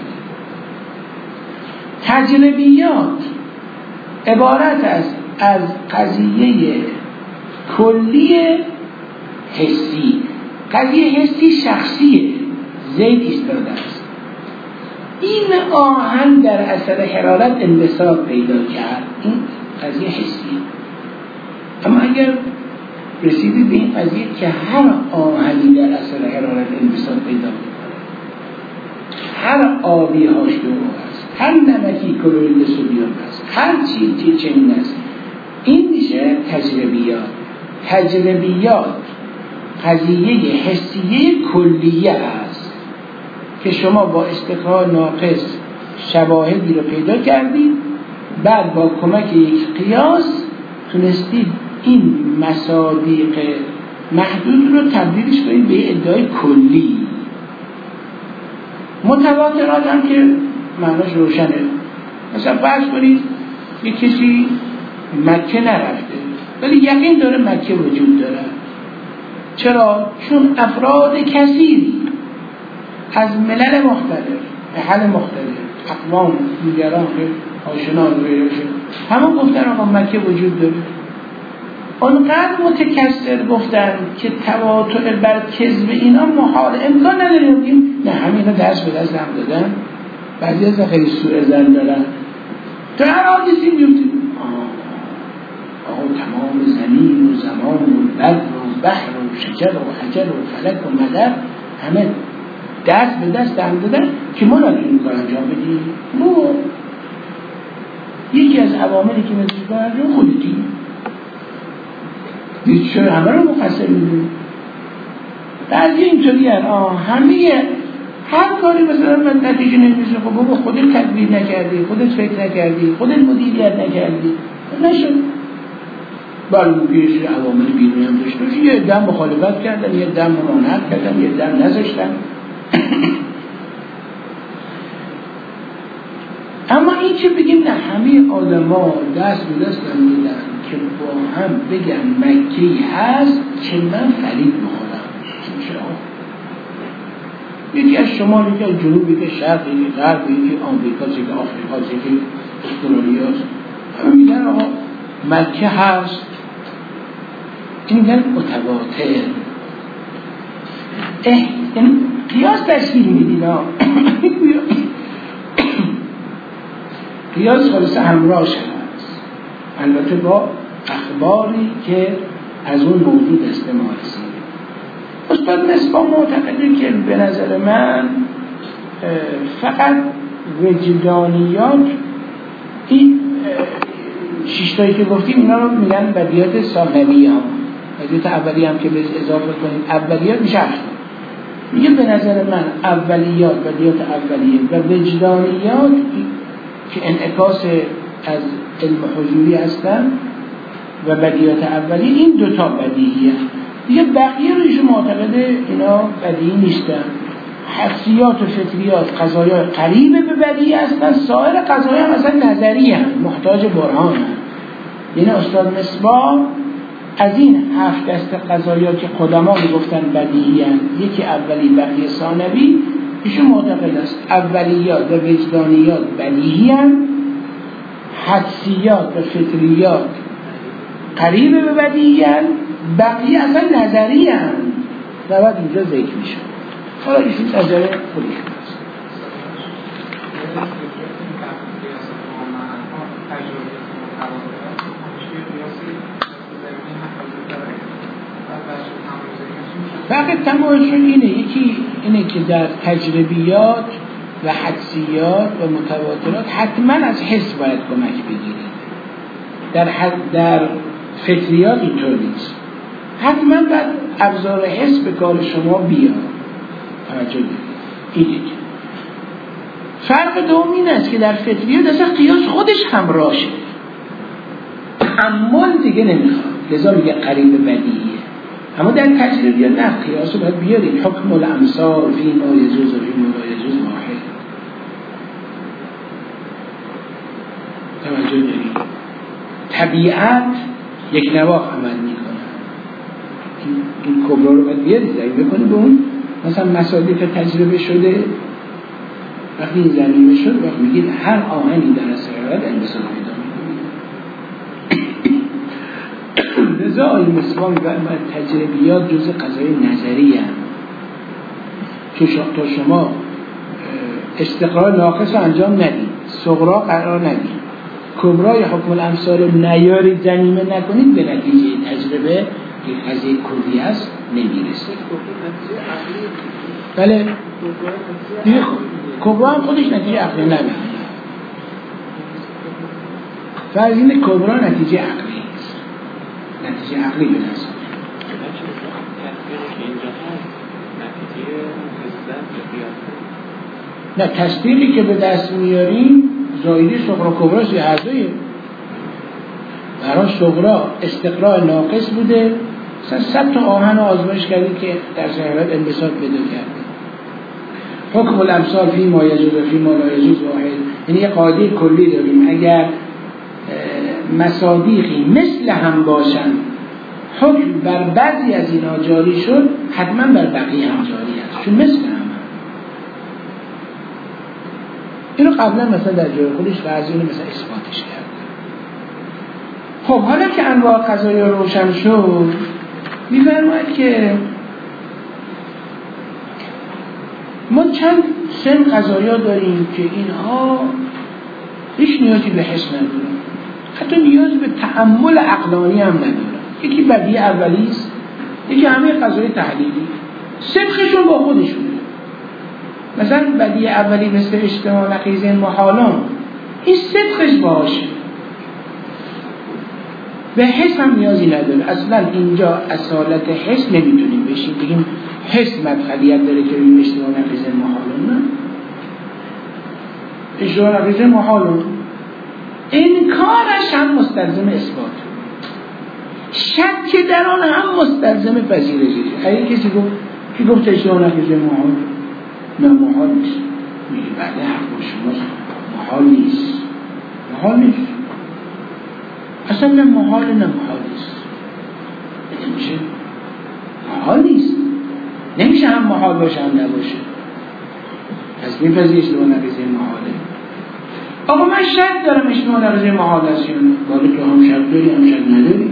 تجربیات عبارت است از قضیه کلی حسی. قضیه حسی شخصیه، زید ایستاده است، این آهن در اثر حرارت انبساط پیدا کرد، این قضیه حسیه. اما اگر رسیدید به این قضیه که هر آهنی در اثر حرارت انبساط پیدا میکنه، هر آبی هاش دو است، هر نمکی کلورید سدیم است، هر چیزی چنین است، این میشه تجربیات. تجربیات قضیه حسیه کلیه است که شما با استقرار ناقص شواهدی رو پیدا کردید، بعد با کمک یک قیاس تونستید این مصادیق محدود رو تبدیلش کنید به ادعای کلی. متواترات هم که معناش روشنه. مثلا فرض کنید یک کسی مکه نرفته ولی یقین داره مکه وجود داره. چرا؟ چون افراد کثیری از ملل مختلف، محل مختلف، اقوام دیگران که آشنا رویشون همه گفتن آقا مکه وجود داره. اونقدر متکثر گفتن که تواتر بر کذب اینا محال، امکان نداریم بگیم نه همینا دست به دست هم دادن، بعضی از خیلی سوء ظن دارن. تو هر حادثی میفتیم آقا تمام زمین و زمان و بر و بحر و شجر و حجر و فلک و مدر همه دست به دست هم دادن که ما نتونیم کار انجام بدیم. ما یکی از عواملی که مثل کار انجام خودتی دید چرا همه رو مقصر میدونیم. بعضی اینطوری هست همه هر کاری مثلا من نتیجه نمیشه. خب بابا خودت تدبیر نکردی، خودت فکر نکردی، خودت مدیریت نکردی، نشد. بله ممکنه عوامل بیرونی هم داشته باشه، یه دم مخالفت کردن، یه دم ممانعت کردن، یه دم نذاشتن. اما این که بگیم نه همه آدما دست به دست هم دیدن که با هم بگن مکی هست که من فرید بخورم میشه. یکی از شمال، یکی از جنوب، یکی از شرق، یکی غرب، یکی آمریکا، یکی آفریقا، یکی استرالیا، همه میگن آقا مکه هست. این میگن متواتر. این قیاس تشکیل میدین ها. قیاس خالص همراهش هست، البته با اخباری که از اون موجود استعمال رسید. استاد مصباح معتقده که به نظر من فقط وجدانیات، این شیشتایی که گفتیم اینا رو میگن بدیات ثانویه ها، بدیات اولیه هم که به اضافه کنیم اولیات میشه هفت. میگه به نظر من اولیات، بدیات اولیه و وجدانیات که انعکاس از علم حضوری هستن و بدیات اولیه، این دوتا بدیهیه. دیگه بقیه رو ایشون معتقده اینا بدیهی نیستن. حسیات و فطریات قضایای قریبه به بدیهی هستن، سایر قضایای هم اصلا نظری هم محتاج برهان هم. یعنی استاد مصباح از این هفت دست قضایات که قدما میگفتن بدیهی هم، یکی اولی بقیه ثانوی، ایشون معتقد است اولیات و وجدانیات بدیهی هم، حسیات و فطریات قریبه به بدیهی هم، بقیه اصلا نظری هم و بعد اینجا ذکر میشه. حالا ایشون نظر خودی هست. فقط تمایلشون اینه، یکی اینه که در تجربیات و حدسیات و متواترات حتما از حس باید کمک بگیرید. در حد در فطریات اینطور نیست، حتما باید ابزار حس به کار شما بیاد. توجه دارید. این یکی. فرق دوم این است که در فطریات اصلا قیاس خودش همراهشه، تأمل دیگه نمیخواد، لذا میگه قریب بدیهیه. اما در تجربیات نه، قیاس رو باید بیارید. حکم الامثال فی ما یجوز و فی ما لا یجوز واحد. توجه دارید. طبیعت یک نواخ عمل میکنه، این کبرا رو باید بیارید دقیق بکنید به اون. مثلا مصادیق تجربه شده، وقتی این زمینه شد وقت میگید هر آهنی در اثر رد انبساط پیدا میکنید. لذا آیه مصباح میگوید تجربیات جزء قضای نظری هم که تا شما استقرار ناقص رو انجام ندید، صغرا قرار ندید، کبرای حکم الامثال نیارید، جریمه نکنید، به نتیجه تجربه که قضیه کلی است نمیرسید. بله کبرا هم خودش نتیجه عقلی نمیده. فرض اینه کبرا نتیجه عقلی است، نتیجه عقلی به نظر نه تصدیقی که به دست میاریم زایدی صغرا کبراست یا هر دویه. برای صغرا استقراء ناقص بوده، مثلا صد تا آهن آزمایش کردیم که در صحبت انبساط پیدا کرده. حکم الامثال فی ما یجوز و فی ما لا یجوز واحد، یعنی یه قاعده کلی داریم اگر مصادیقی مثل هم باشن حکم بر بعضی از اینا جاری شد حتما بر بقیه هم جاری است چون مثل هم. اینو قبلا مثلا در جای خودش فرضی مثلا اثباتش کرد. خب حالا که انواع قضایا روشن شد می‌فرماید که ما چند سن قضایا داریم که اینها هیچ نیازی به حس ندارن، حتی نیاز به تأمل عقلانی هم ندارن. یکی بدیهی اولی است، یکی همه قضای تحلیلی صدقشون با خودشونه. مثلا بدیهی اولی مثل اجتماع نقیض محالان، این صدقش باشه، به حس هم نیازی نداره. اصلا اینجا اصالت حس نمیتونیم بشیم بگیم حس مدخلیت داره که این اجتماع نقیض محالان. نه، اجتماع نقیض محالان انکارش هم مستلزم اثبات، شک در آن هم مستلزم پذیرشش. اگه کسی گفت کی گفت اجتماع نقیض محال؟ نه محال نیست. میگه بله حق با شماست، محال نیست. محال نیست اصلا، نه محال نه محال نیست. نمیشه محال نیست، نمیشه هم محال باشه هم نباشه. پس میپذیری اجتماع نقیض محاله. آقا من شک دارم اجتماع نقیض محال است یا نه؟ باید تو هم شک داری هم شک نداری.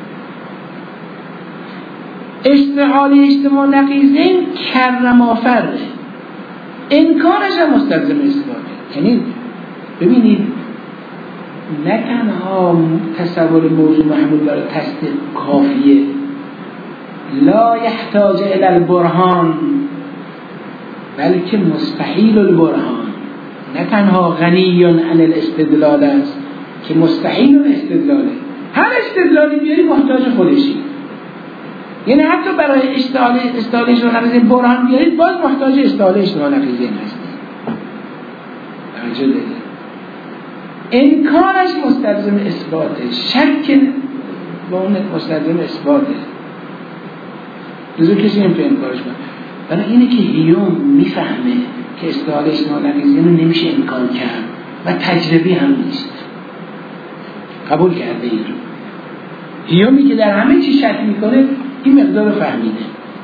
استحال اجتماع نقیضین کرمافره، انکارش هم مستلزم اثباته. یعنی ببینید نه تنها تصور موضوع محمول برای تصدیق کافیه، لا یحتاج الی البرهان بلکه مستحیل البرهان. نه تنها غنی عن الاستدلال است که مستحیل الاستدلاله، هر استدلالی بیاری محتاج خودشی. یعنی حتی برای استدلال استدلال اجتماع نقیضین برهان بیارید باز محتاج استدلال اجتماع نقیضین هستید. توجه دارید؟ انکارش مستلزم اثباته، شک با اون مستلزم اثباته. لذا کسی نمیتونه انکارش کنه. برای اینه که هیوم میفهمه که استدلال اجتماع نقیضین رو نمیشه انکار کرد و تجربی هم نیست. قبول کرده این رو. هیومی که در همه چی شک میکنه این مقدار فهمیده.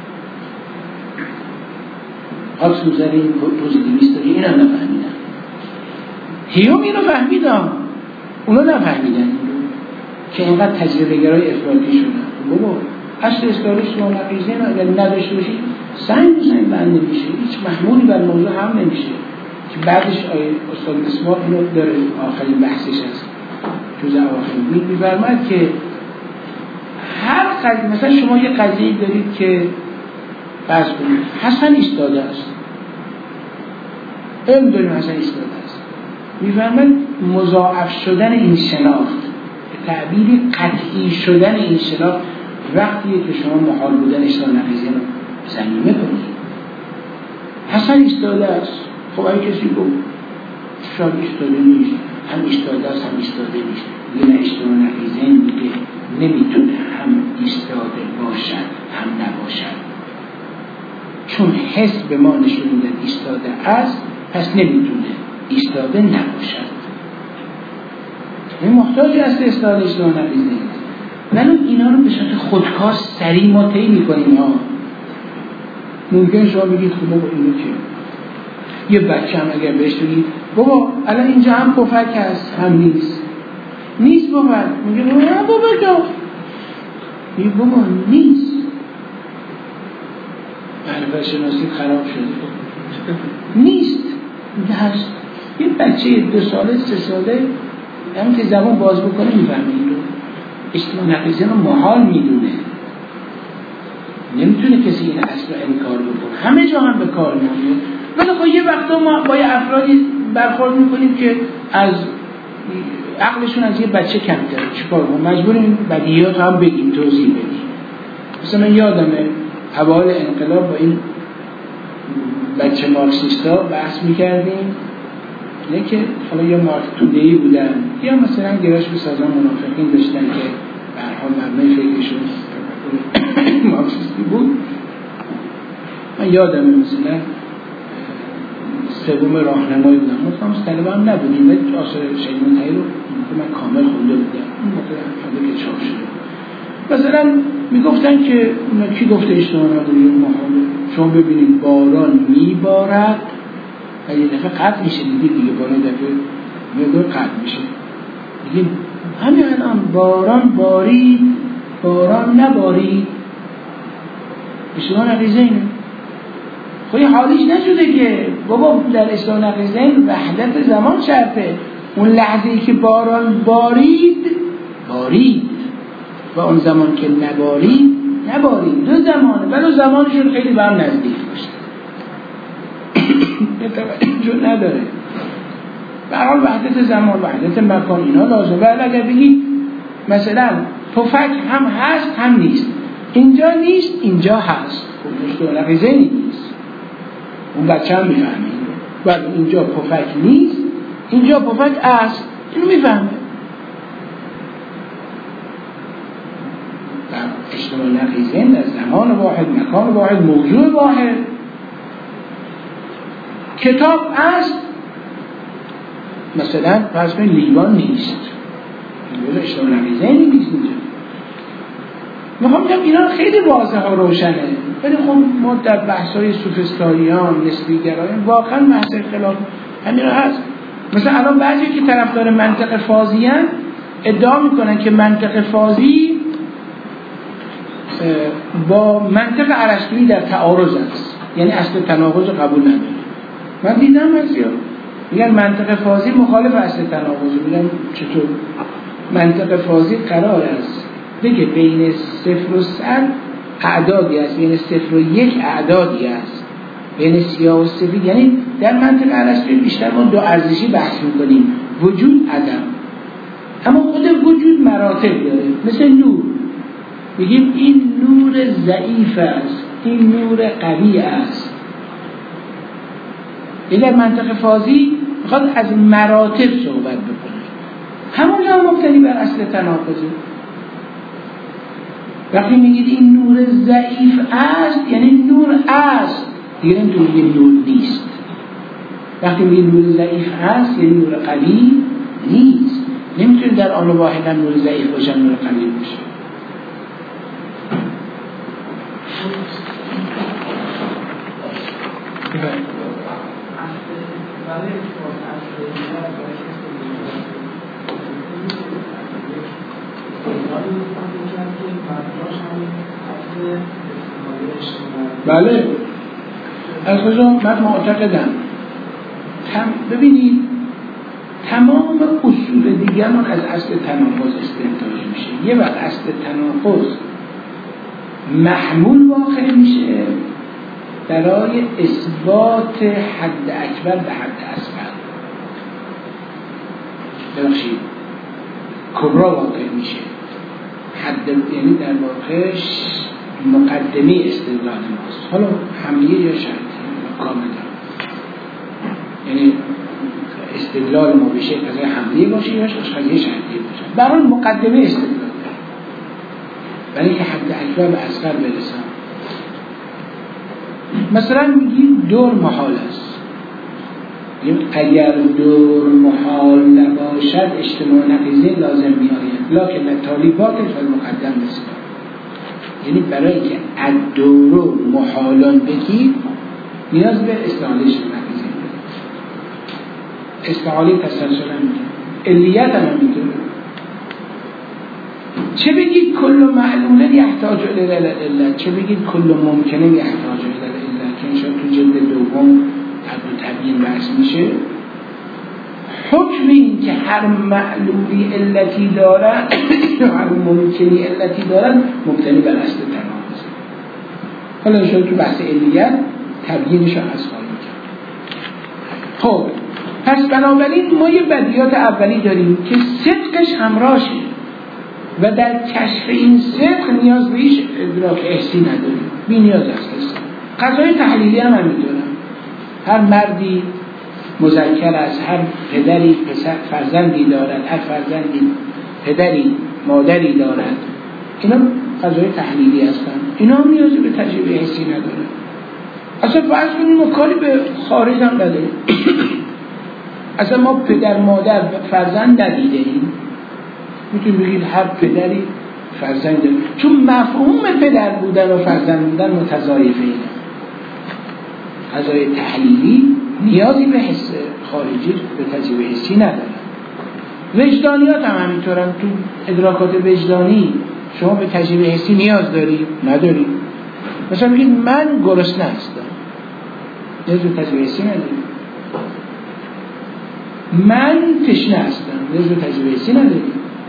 حاکس نوزر این پوزیتیویست داری این هم نفهمیدن. هیوم اینو فهمیدن، اونا نفهمیدن که اینقدر تجربه گرای افراطی شدن. بابا اصل استدلال اجتماع نقیضین اگر نداشته باشی سنگ به سنگ بند نمیشه، هیچ محمولی بر موضوع هم نمیشه. که بعدش آیه استاد اسماعیل اینو داره، آخرین بحثش هست جز اواخر می‌فرماید که هر قضیه، مثلا شما یه قضیه دارید که فرض کنید حسن ایستاده است، علم داریم حسن ایستاده است، می‌فرماید مضاعف شدن این شناخت، به تعبیری قطعی شدن این شناخت وقتیه که شما محال بودن اجتماع نقیضین رو ضمیمه کنید. حسن ایستاده است، خب اگه کسی گفت شاید ایستاده نیست، هم ایستاده است هم ایستاده نیست، میگه نه اجتماع نقیضین میگه نمیتونه هم ایستاده باشد هم نباشد، چون حس به ما نشون میده ایستاده است، پس نمیتونه ایستاده نباشد. این محتاج است استدلال اجتماع نقیضین. ولی اینا رو به صورت خودکار سریع ما طی می‌کنیم. ها ممکن شما بگید خب بابا اینو چیه؟ یه بچه هم اگر بهش بگید بابا الان اینجا هم پفک هست هم نیست، نیست بابا، میگه بابا بابا جا میگه بابا نیست، معرفت شناسی خراب شده، نیست میگه هست. یه بچه دو ساله سه ساله همین که زبان باز بکنه میفهمه این رو. اجتماع نقیضین رو محال میدونه، نمیتونه کسی این اصل رو انکار بکنه، همه جا هم به کار نمیاد. ولی خب یه وقتا ما با یه افرادی برخورد میکنیم که از عقلشون از یه بچه کمتره، چیکار کنیم؟ مجبوریم بدیهیات هم بگیم، توضیح بدیم. مثلا من یادمه اوایل انقلاب با این بچه مارکسیستا بحث میکردیم نه که حالا یا مارک توده‌ای بودن یا مثلا گرایش به سازمان منافقین داشتن که به هر حال مبنای فکرشون مارکسیستی بود. من یادمه مثلا سوم راهنمایی بودم، مطمئن طلبه هم نبودیم ولی آثار شهید منتهی رو من کامل خونده بودم، اون موقع حالا که چاپ شده. مثلا میگفتن که کی گفته اجتماع نداری محاله، شما ببینید باران میبارد و یه دفعه قطع میشه، دیگه دیگه باران یه دفعه میدور قطع میشه دیگه. همین الان باران بارید باران نبارید، اجتماع نقیزینه. خب این حالیش نشده که بابا در اجتماع نقیزین وحدت زمان شرطه. اون لحظه ای که باران بارید بارید و اون زمان که نبارید نبارید، دو زمانه ولی زمانشون خیلی به هم نزدیک باشه. توجه نداره. به هر حال وحدت زمان وحدت مکان اینا لازمه. ولی اگر بگی مثلا پفک هم هست هم نیست، اینجا نیست اینجا هست، خب اجتماع نقیزینی نیست، اون بچه هم میفهمه ولی اینجا پفک نیست اینجا پفک است، اینو میفهمه. در اجتماع نقیزین در زمان واحد مکان واحد موضوع واحد کتاب است، مثلا فرض کنید لیوان نیست، اینجا اجتماع نقیزینی نیست. اینجا میخوام بگم اینا خیلی واضحه و روشنه، ولی خب ما در بحث‌های سوفسطائیان نسبی‌گرایان واقعا بحث خلاف همین هست. مثلا الان بعضی که طرفدار منطق فاضی ان ادعا میکنن که منطق فاضی با منطق ارسطویی در تعارض است، یعنی اصل تناقض قبول نداره. من دیدم بعضیا میگن منطق فاضی مخالف اصل تناقض. میگن چطور؟ منطق فاضی قرار است بگه بین صفر و صد اعدادی است، بین صفر و یک اعدادی است، بین سیاه و سفید. یعنی در منطق ارسطویی بیشتر ما دو ارزشی بحث میکنیم، وجود عدم، اما خود وجود مراتب داره. مثل نور میگیم این نور ضعیف است، این نور قوی است. این در منطق فاضی میخواد از مراتب صحبت بکنه، همون هم مبتنی بر اصل تناقضی. وقتی میگید این نور ضعیف است یعنی نور است، دیگه نمیتونی بگید نور نیست. وقتی میگید نور ضعیف است یعنی نور قوی نیست. نمیتونی در آن واحد هم نور ضعیف باشه نور قوی باشه. بله از کجا من معتقدم تم ببینید تمام اصول دیگران از اصل تناقض استنتاج میشه. یه وقت اصل تناقض محمول واقع میشه برای اثبات حد اکبر به حد اصغر، ببخشید کبرا واقع میشه. حد یعنی در واقعش مقدمه استدلال ماست، حالا حملیه یا شرطی کاملا، یعنی استدلال ما بشه از حملیه باشه یا اشغالیه شرطی باشه، برای مقدمه استدلال برای که حد اکبر به اصغر برسن. مثلا میگیم دور محال است، اگر دور محال نباشد اجتماع نقیضه لازم میآید، لکن التالی باطل فالمقدم بسیار. یعنی برای که الدور محالان بگید نیاز به استعاله نقیضه، استعاله تسلسل هم میگه، علیت هم میگه. چه بگید کل معلوله یحتاج الی العلت، چه بگید کل ممکنه یحتاج الی العلت که انشاء تو جلد دوم در دو تبیین بحث میشه. حکم این که هر معلولی علتی دارد هر ممکنی علتی دارد مبتنی بر اصل تناقض. حالا انشاء تو بحث علیت تبیینش رو از خواهیم کرد. خب پس بنابراین ما یه بدیهیات اولی داریم که صدقش همراهشه و در کشف این صدق نیاز به هیچ ادراک حسی نداریم، بی نیاز است. قضای تحلیلی هم همین دارم. هر مردی مذکر است، هر پدری پسر فرزندی دارد، هر فرزندی پدری مادری دارد. اینا قضای تحلیلی هستن، اینا هم نیازی به تجربه حسی نداره. اصلا فرض کنیم ما کاری به خارج هم نداریم اصلا ما پدر مادر فرزند ندیدیم، میتونیم بگید هر پدری فرزند داره، چون مفهوم پدر بودن و فرزند بودن متضایفه. اینا قضای تحلیلی نیازی به حس خارجی به تجربه حسی نداره. وجدانیات هم همینطورن. تو ادراکات وجدانی شما به تجربه حسی نیاز داری؟ نداری. مثلا میگید من گرسنه هستم، نیاز به تجربه حسی نداری. من تشنه هستم، نیاز به تجربه حسی نداری.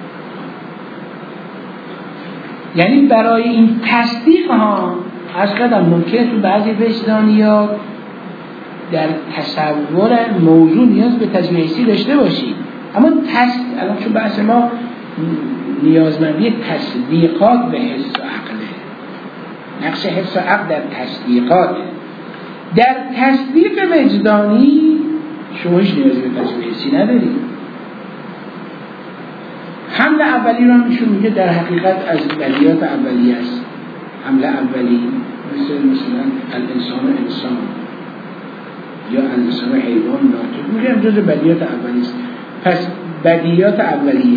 یعنی برای این تصدیق ها از قدم ممکنه تو بعضی وجدانیات در تصور موضوع نیاز به تجربه حسی داشته باشید، اما تصدیق الان چون بحث ما نیازمندی تصدیقات به حس و عقله، نقش حس و عقل در تصدیقات. در تصدیق وجدانی شما هیچ نیازی به تجربه حسی ندارید. حمل اولی رو میشون میگه در حقیقت از بدیهیات اولیه است. حمل اولی مثل مثلا الانسان انسان یا الانسان حیوان ناطق، میگم جز بدیهیات اولیه است. پس بدیهیات اولیه،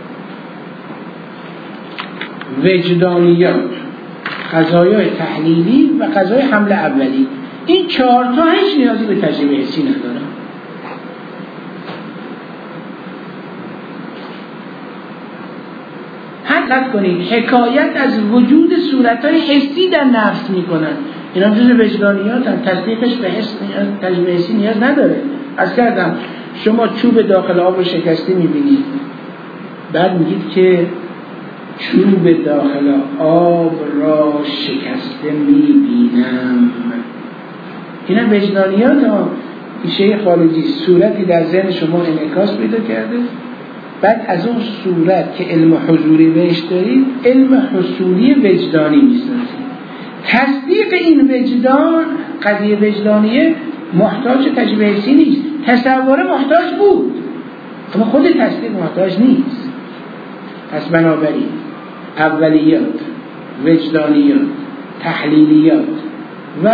وجدانیات، قضایای تحلیلی و قضای حمل اولی، این چهار تا هیچ نیازی به تجربه حسی ندارن. حقیقت کنید حکایت از وجود صورتهای حسی در نفس میکنن. اینا جز وجدانیات هم، تصدیقش به حس تجربه حسی نیاز نداره. از کردم شما چوب داخل آب رو شکسته میبینید، بعد میگید که چوب داخل آب را شکسته میبینم. اینا وجدانیات ها. این شیء خارجی صورتی در ذهن شما انعکاس پیدا کرده، بعد از اون صورت که علم حضوری بهش دارید علم حصولی وجدانی میسازید. تصدیق این وجدان، قضیه وجدانیه، محتاج تجربه حسی نیست. تصور محتاج بود اما خود تصدیق محتاج نیست. پس بنابراین اولیات، وجدانیات، تحلیلیات و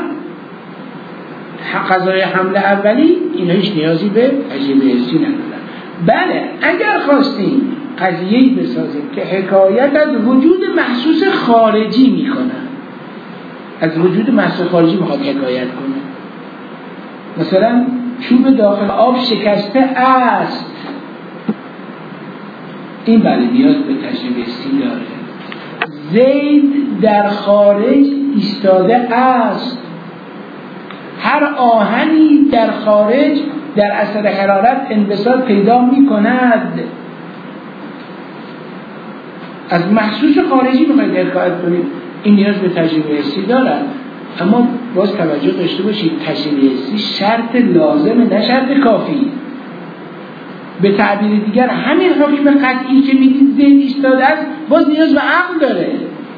قضای حمل اولی اینا هیچ نیازی به تجربه حسی ندارن. بله اگر خواستیم قضیه‌ای بسازیم که حکایت از وجود محسوس خارجی میکنه، از وجود محسوس خارجی میخواد حکایت کنه، مثلا چوب داخل آب شکسته است، این بله نیاز به تجربه حسی داره. زید در خارج ایستاده است، هر آهنی در خارج در اثر حرارت انبساط پیدا می کند. از محسوس خارجی میخواید حکایت کنید، این نیاز به تجربه حسی دارد. اما باز توجه داشته باشید تجربه حسی شرط لازمه نه شرط کافی. به تعبیر دیگر همین حکم قطعی که میگید زید ایستاده است باز نیاز به عقل داره.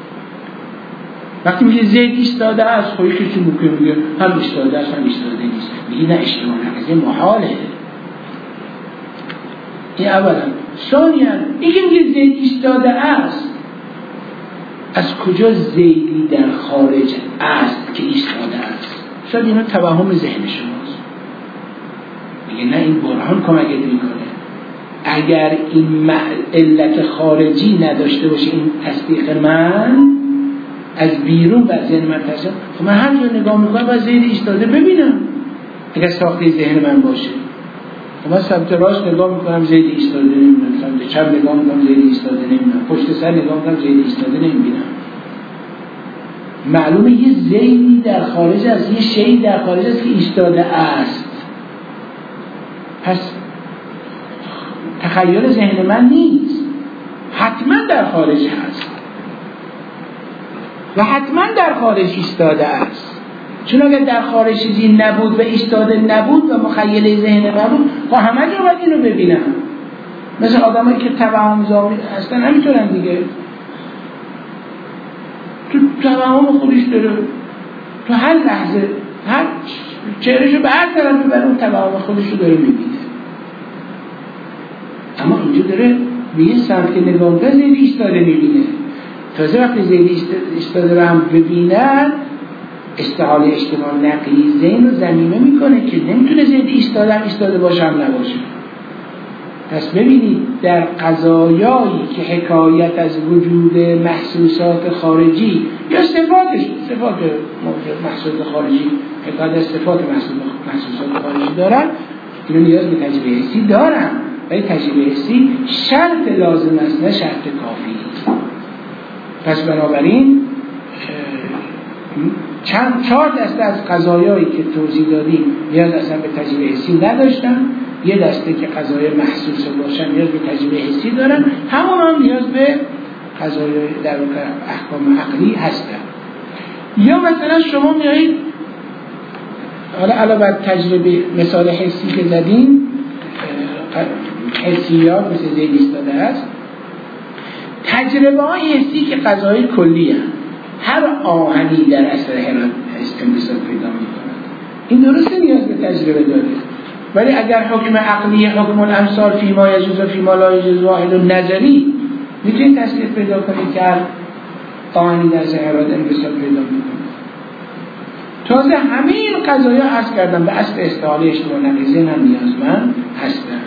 وقتی میگه زید ایستاده است خواهی کسی ممکنه میگه هم ایستاده است هم ایستاده نیست، میگه نه اشتباه نکنه محاله. این اولا. ثانیا این که میگه زید ایستاده است، از کجا زیدی در خارج است که ایستاده است؟ شاید اینا توهم ذهن شماست. میگه نه این برهان کمکت میکنه. اگر این علت خارجی نداشته باشه این تصدیق من از بیرون و ذهن من تشکر، خب من هر جا نگاه میکنم باید زید ایستاده ببینم. اگر ساخته ذهن من باشه خب من سمت راست نگاه میکنم زید ایستاده نمیبینم، سمت چپ نگاه میکنم زید ایستاده نمیبینم، پشت سر نگاه میکنم زید ایستاده نمیبینم. معلومه یه زیدی در خارج است، یه شیئی در خارج است که ایستاده است. پس تخیل ذهن من نیست، حتما در خارج هست و حتما در خارج ایستاده است. چون اگر در خارج چیزی نبود و ایستاده نبود و مخیله ذهن نبود خب همه جا باید اینو ببینم. مثل آدمایی که توهم زامی هستن همینطورن دیگه، تو توهم خودش داره، تو هر لحظه هر چهرهشو به هر طرف ببره اون توهم خودشو داره میبینه. اما اینجا داره به یه سمت نگاه زید ایستاده میبینه. تازه وقتی زید ایستاده رو هم ببینن استعال اجتماع نقلی ذهن رو ضمیمه میکنه که نمیتونه زید ایستاده هم ایستاده باشه هم نباشه. پس ببینید در قضایایی که حکایت از وجود محسوسات خارجی یا صفاتش صفات محسوسات خارجی حکایت از صفات محسوسات خارجی دارن، اینو نیاز به تجربه حسی دارن، ولی تجربه حسی شرط لازم است نه شرط کافی. پس بنابراین چند چهار دسته از قضایایی که توضیح دادیم نیاز اصلا به تجربه حسی نداشتن، یه دسته که قضایای محسوس باشن نیاز به تجربه حسی دارن، همون هم نیاز به قضایای در واقع احکام عقلی هستن. یا مثلا شما میایید حالا علاوه بر تجربه مثال حسی که زدیم حسیات مثل زید ایستاده هست، تجربه های حسی که قضایی کلی هست، هر آهنی در اثر انبساط پیدا میکنند، این درسته نیاز به تجربه داره. ولی اگر حکم عقلی حکم الامثال فی ما یجوز و فی ما لا یجوز واحد و نظری میتونید تصدیق پیدا کنید که هر آهنی در ظاهرات انبساط پیدا میکنه. تازه همه این قضایا عرض کردم به اصل استعاله اجتماع نقلی ذهن هم نیازمند هستن.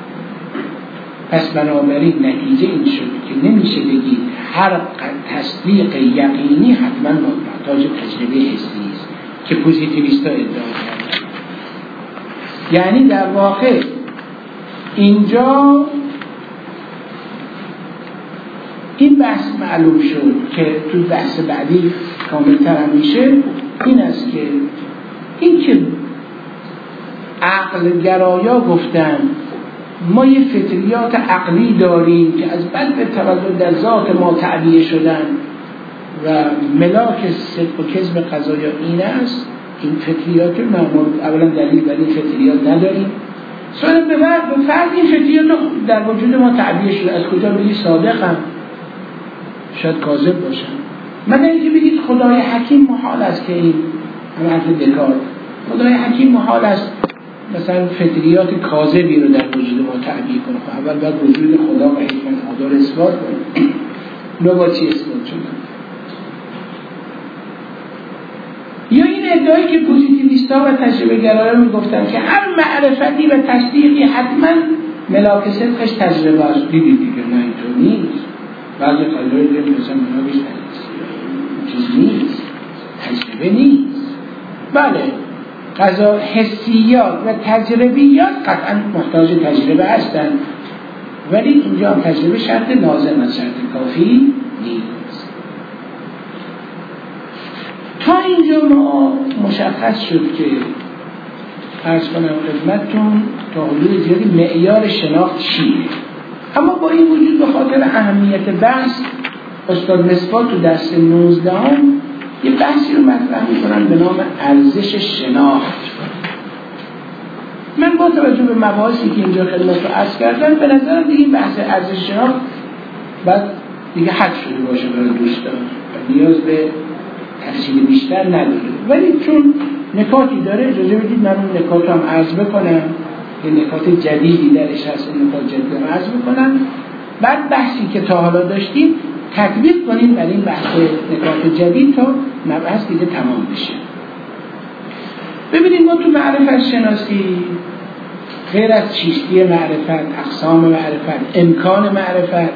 پس بنابراین نتیجه این شد که نمیشه بگید هر تصدیق یقینی حتما محتاج تجربه حسی است که پوزیتیویستا ادعا کردن. یعنی در واقع اینجا این بحث معلوم شد که تو بحث بعدی کاملتر هم میشه، این است که این که عقل گرایا گفتن ما یه فطریات عقلی داریم که از بد به تولد در ذات ما تعبیه شدن و ملاک صدق و کذب قضایا این است، این فطریات معمول اولا دلیل بر این فطریات نداریم، سوال به فرد این فطریات در وجود ما تعبیه شده، از کجا بگید صادقم شاید کاذب باشن. من اینکه بگید خدای حکیم محال است که این همه حرف دکارت خدای حکیم محال است مثلا فطریات کاذبی رو در وجود ما تعبیه کنه. خب اول باید وجود خدا و حکمت خدا رو اثبات کنه. نه با چی اثبات شده؟ یا این ادعایی که پوزیتیویستا و تجربه گرایان میگفتن که هر معرفتی و تصدیقی حتما ملاک صدقش تجربه است. دیدی دیگه نه اینطور نیست. بعضی قضایی داریم مثلا ملاکش چیز نیست، تجربه نیست. بله قضا حسیات و تجربیات قطعا محتاج تجربه هستند، ولی اینجا تجربه شرط لازم است، شرط کافی نیست. تا اینجا ما مشخص شد که عرض کنم خدمتتون تا حدود زیادی معیار شناخت چیه. اما با این وجود به خاطر اهمیت بحث استاد مصباح تو درس نوزده هم یه بحثی رو مطرح میکنن به نام ارزش شناخت. من با توجه به مباحثی که اینجا خدمت رو عرض کردم به نظرم دیگه این بحث ارزش شناخت بعد دیگه حد شده باشه برای دوستان و نیاز به تفصیل بیشتر نداره، ولی چون نکاتی داره اجازه بدید من اون نکات هم عرض بکنم، یه نکات جدیدی درش هست، اون نکات جدید هم عرض بکنم، بعد بحثی که تا حالا داشتیم تطبیق کنیم برای این بحث نکات جدید تا مبحث دیگه تمام بشه. ببینید ما تو معرفت شناسی غیر از چیستی معرفت، اقسام معرفت، امکان معرفت،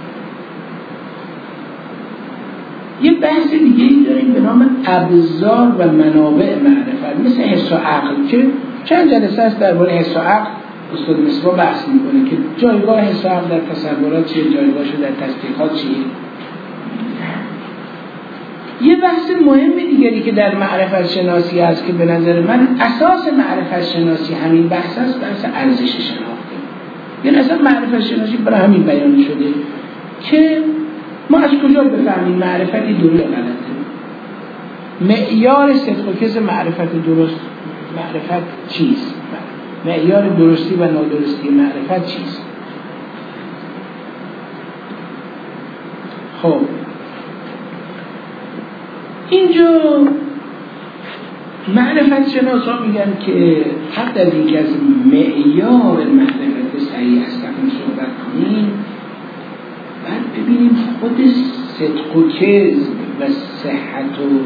یه بحث دیگه ای داریم به نام ابزار و منابع معرفت، مثل حس و عقل که چند جلسه است درباره حس و عقل استاد مصباح بحث میکنه که جایگاه حس و عقل در تصورات چیه، جایگاهش در تصدیقات چیه. یه بحث مهم دیگری که در معرفت شناسی هست که به نظر من اساس معرفت شناسی همین بحث است، بحث ارزش شناخته. یعنی اصلا معرفت شناسی برای همین بیان شده که ما از کجا بفهمیم معرفتی درست یا غلطه، معیار صدق و کذب معرفت درست معرفت چیست، معیار درستی و نادرستی معرفت چیست. خب اینجا معرفت شناسا میگن که حتی از اینکه از معیار معرفت صحیح هستن صحبت کنیم، بعد ببینیم خود صدق و کذب و صحت و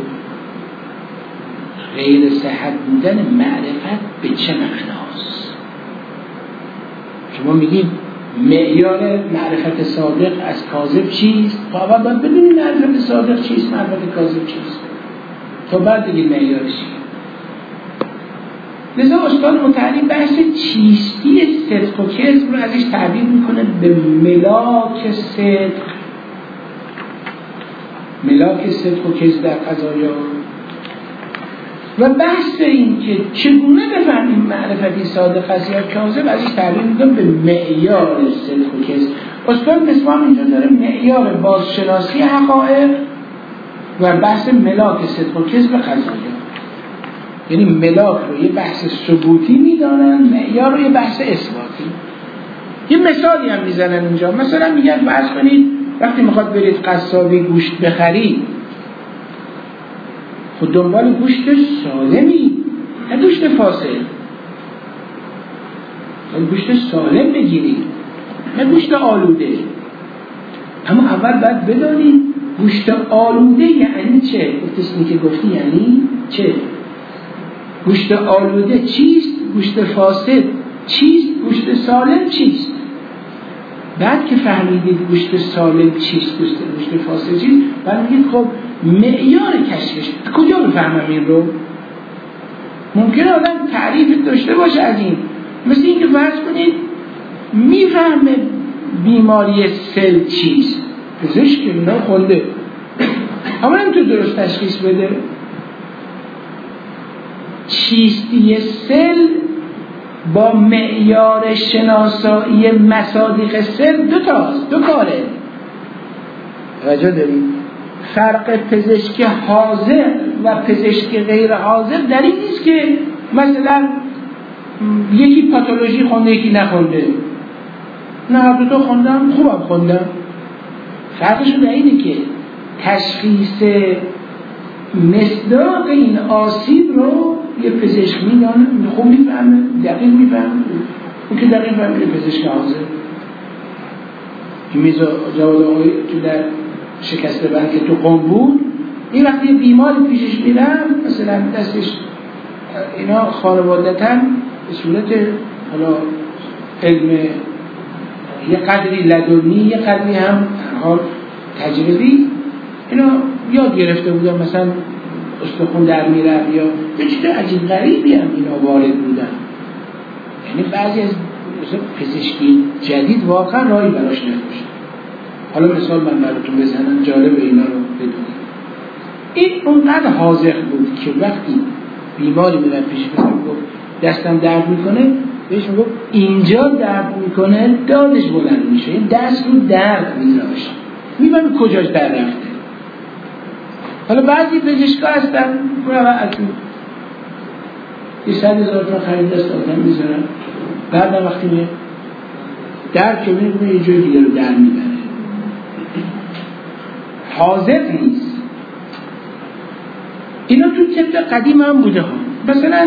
غیر صحت بودن معرفت به چه معناست. شما میگید معیار معرفت صادق از کاذب چیست؟ تا اول باید ببینید معرفت صادق چیست، معرفت کاذب چیست، تا بعد بگید معیارش. لذا استاد متعلی بحث چیستی صدق و کذب رو ازش تعبیر میکنه به ملاک صدق، ملاک صدق و کذب در قضایا، و بحث این که چگونه بفهمیم معرفتی صادق است یا کاذب ازش تعبیر میکنه به معیار صدق و کذب. استاد مسلم اینجا داره معیار بازشناسی حقایق و بحث ملاک صدق و کذب قضایا، یعنی ملاک رو یه بحث ثبوتی میدانن، معیار رو یه بحث اثباتی. یه مثالی هم میزنن اینجا، مثلا میگن فرض کنید وقتی میخواد برید قصابی گوشت بخرید، خود دنبال گوشت سالمی، نه گوشت فاسد، گوشت سالم بگیرید، نه گوشت آلوده. اما اول باید بدانید گوشت آلوده یعنی چه؟ گفتستی که گفتی یعنی چه؟ گوشت آلوده چیست؟ گوشت فاسد چیست؟ گوشت سالم چیست؟ بعد که فهمیدید گوشت سالم چیست، گوشت گوشت فاسد چیست، بعد میگید خب معیار کشفش کجا بفهمم این رو؟ ممکنه آدم تعریف داشته باشه از این، مثل این که فرض کنید میفهمه بیماری سل چیست، پزشک اینا خونده، اما نمیتونه درست تشخیص بده. چیستی سل با معیار شناسایی مصادیق سل دو تاست، دو کاره. توجه دارید؟ فرق پزشک حاضر و پزشک غیر حاضر در این نیست که مثلا یکی پاتولوژی خونده یکی نخونده، نه هر دو تا خوندم، خوبم خوندم. فرقشون در اینه که تشخیص مصداق این آسیب رو یه پزشک میدانه، خوب میفهمه، دقیق میفهمه. اون که دقیق میفهمه یه پزشک حاضر. که میزا جواد آقای تو در شکسته بند که تو قم بود، این وقتی یه بیماری پیشش میرم مثلا دستش اینا خانوادتاً به صورت حالا علم یه قدری لدنی یه قدری هم حال تجربی اینا یاد گرفته بودن، مثلا استخون در میرفت یا یه چیز عجیب غریبی هم اینا وارد بودن. یعنی بعضی از پزشکی جدید واقعا راهی براش نداشت. حالا مثال من براتون بزنم جالب اینا رو بدونید. این اونقدر حاضر بود که وقتی بیماری میرن پیش مثلا گفت دستم درد میکنه، بهش میگفت اینجا درد میکنه، دادش بلند میشه، این دست رو درد میذاشت، میفهمی کجاش درد رفته. حالا بعضی پزشکا هستن از یه صد هزار تا خرید دست آدم میذارن، بعد وقتی میه درد که میکنه یه جای دیگه رو در میبره، حاضر نیست. اینا تو طب قدیم هم بوده ها. مثلا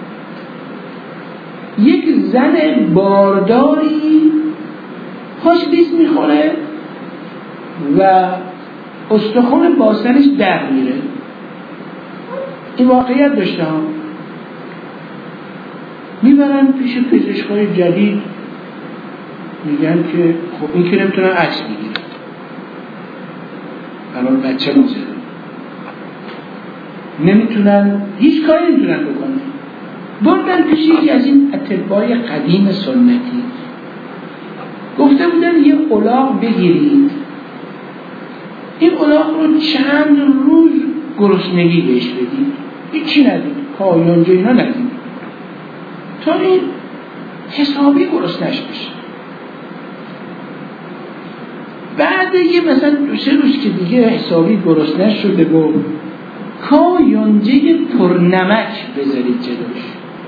یک زن بارداری خوش لیست میخوره و استخون باسنش در میره. این واقعیت داشته ها. میبرن پیش پزشکای جدید، میگن که خب این که نمیتونن عکس بگیرن، الان بچه موزه نمیتونن هیچ کاری نمیتونن بکنن. بردن پیش یکی از این اطبای قدیم سنتی، گفته بودن یه الاغ بگیرید، این الاغ رو چند روز گرسنگی بهش بدید، هیچی ندید، پایانجا اینا ندید، تا این حسابی گرسنش بشه. بعد یه مثلا دو سه روز که دیگه حسابی گرسنش شده و کایانجه پرنمک بذارید جلوش،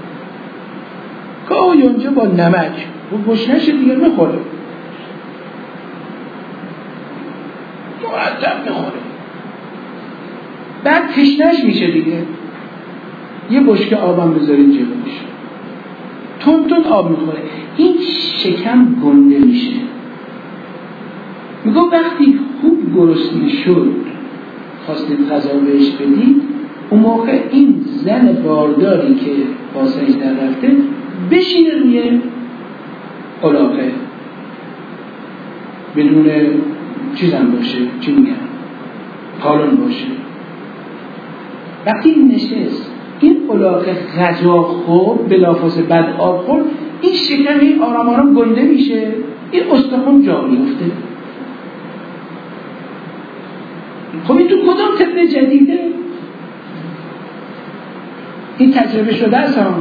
کایانجه با نمک و گشنش دیگه میخوره، مرتب میخوره، بعد تشنش میشه دیگه. یه بشکه آبم بذارید جلوش، تون تون آب میخوره، این شکم گنده میشه. میگم وقتی خوب گرسنه شد خواستید غذا بهش بدید، اون موقع این زن بارداری که واسهش در رفته بشینه روی علاقه بدون چیزم باشه، چی میگن، پالون باشه. وقتی نشست این علاقه غذا خورد، بلافاصله بعد آب خورد، این شکم این آرام آرام گنده میشه، این استخوان جا میفته. خب این تو کدام طب جدیده؟ این تجربه شده است هم.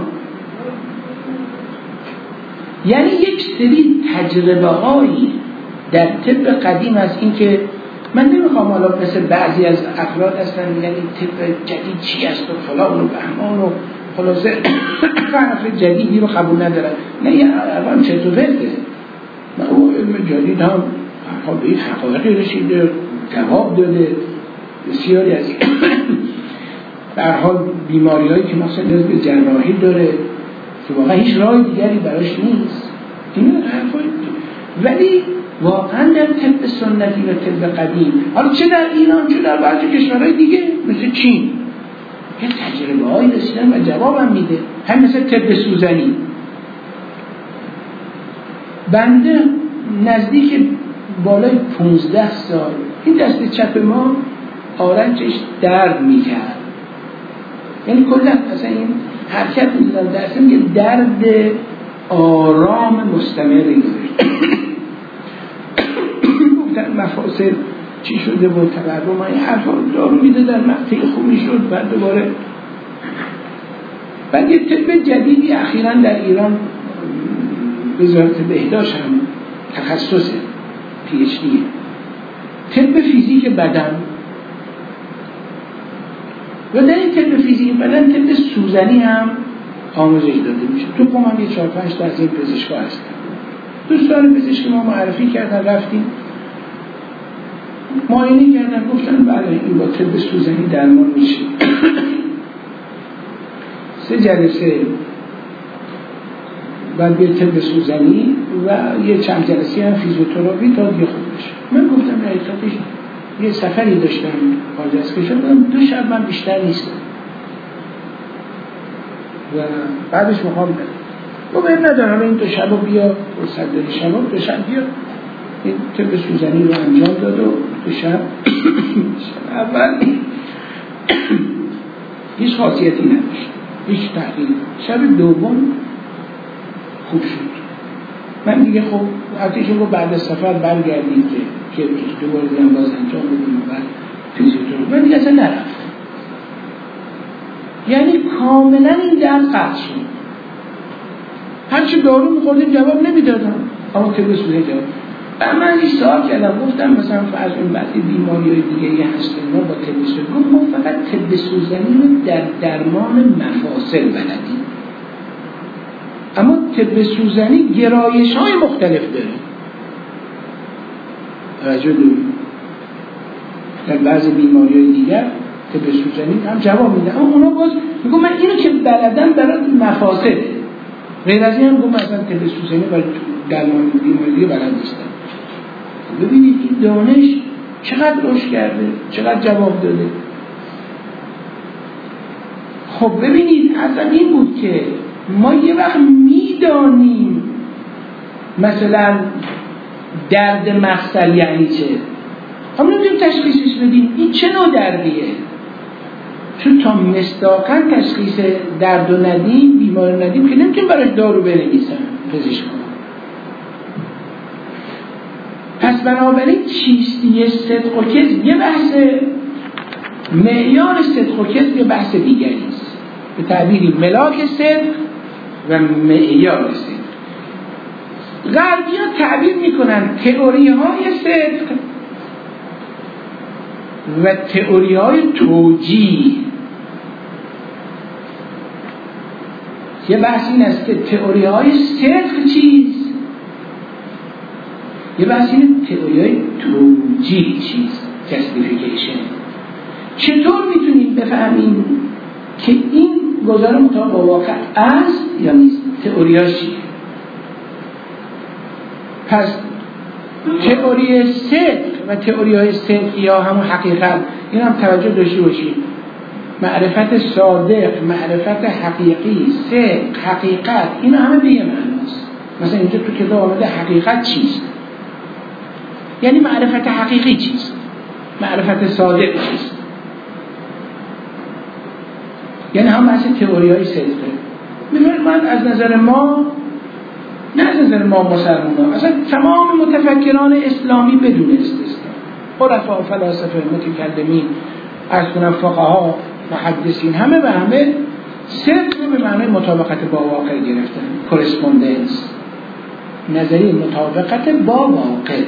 یعنی یک سری تجربه هایی در طب قدیم هست. این که من نمیخوام حالا مثل بعضی از افراد هستن میگن این طب جدید چی است و فلان و بهمان و خلاصه حرف جدیدی رو قبول ندارن. نه یه اول چطور ورده من او علم جدید هم به این حقایقی رسیده، جواب داده بسیاری از این در حال بیماری هایی که مثلا نیاز به جراحی داره که واقعا هیچ راه دیگری براش نیست، این حرفای. ولی واقعا در طب سنتی و طب قدیم، حالا چه در ایران چه در بعضی کشورهای دیگه مثل چین، یه تجربه هایی رسیدن و جوابم میده. هم مثل طب سوزنی، بنده نزدیک بالای پونزده سال این دست چپ ما آرنجش درد میکرد، یعنی کلا اصلا این حرکت میدونم درسته میگه درد آرام مستمری داره. گفتن مفاصل چی شده و تورم این حرفا دارو میده در مقطع خوبی شد بعد دوباره. بعد یه طب جدیدی اخیراً در ایران وزارت بهداشت هم تخصص پی اچ دی طب فیزیک بدن و در این طب فیزیک بدن طب سوزنی هم آموزش داده میشه. تو قم هم یه چهار پنج تا از این پزشکا هستن. دوستان پزشک ما معرفی کردن، رفتیم معاینه کردن، گفتن بله این با طب سوزنی درمان میشه. سه جلسه بعد به طب سوزنی و یه چند جلسه هم فیزیوتراپی تا دیگه خوب بشه. من گفتم حقیقتش یه سفری داشتم خارج از کشور، دو شب من بیشتر نیستم و بعدش میخوام برم. و باید ندارم این دو شب رو بیا فرصت داری شب دو شب بیا. این طب سوزنی رو انجام داد و دو شب شب اول هیچ خاصیتی نداشت، هیچ تغییر. شب دوم خوب شد. من دیگه خب حتیشون رو بعد از سفر برگردیم که که دوباره دیگه باز انجام بدیم و فیزیوتراپی. من دیگه اصلا نرفتم. یعنی کاملا این درد قطع شد. هرچی دارو میخوردیم جواب نمیدادم، اما که بس بوده جواب. و من این سوال کردم، گفتم مثلا فرض این بعضی بیماری های دیگه هستن ما با طب سوزنی، گفت ما فقط طب سوزنی رو در درمان مفاصل بلدیم، اما طب سوزنی گرایش های مختلف داره. توجه دارید؟ در بعضی بیماری های دیگر طب سوزنی هم جواب میده، اما اونا باز میگم من اینو که بلدم برای مفاصل، غیر از این هم گفت مثلا طب سوزنی برای درمان بیماری دیگه بلد نیستم. ببینید این دانش چقدر رشد کرده، چقدر جواب داده. خب ببینید اصلا این بود که ما یه وقت میدانیم مثلا درد مفصل یعنی چه، اما نمیدونیم تشخیصش بدیم این چه نوع دردیه، چون تا مصداقاً تشخیص درد و ندیم، بیمار ندیم که نمیتونیم براش دارو بنویسن پزشکان. پس بنابراین چیستی صدق و کذب یه بحث، معیار صدق و کذب یه بحث دیگری است، به تعبیری ملاک صدق و معیار صدق. غربی‌ها تعبیر میکنن تئوری‌های صدق و تئوری‌های توجیه. یه بحث این است که تئوری‌های صدق چیست، یه بحث این تئوری‌های توجیه چیست، جاستیفیکیشن. چطور میتونیم بفهمیم که این گزاره مطابق با واقع است یا نیست؟ تئوریاش چیه؟ پس تئوری صدق و تئوری های صدق یا همون حقیقت، این هم توجه داشته باشید. معرفت صادق، معرفت حقیقی، صدق، حقیقت، این همه به یه معناست. مثلا اینجا تو کتاب آمده حقیقت چیست؟ یعنی معرفت حقیقی چیست؟ معرفت صادق چیست؟ یعنی هم بحث تئوری های صدقه. می‌بینید من از نظر ما، نه از نظر ما مسلمانان، اصلا تمام متفکران اسلامی بدون استثنا، عرفا، فلاسفه، متکلمین، از کنم فقها، محدثین، همه به همه صدق رو به معنای مطابقت با واقع گرفتن. کورسپوندنس، نظریه مطابقت با واقع،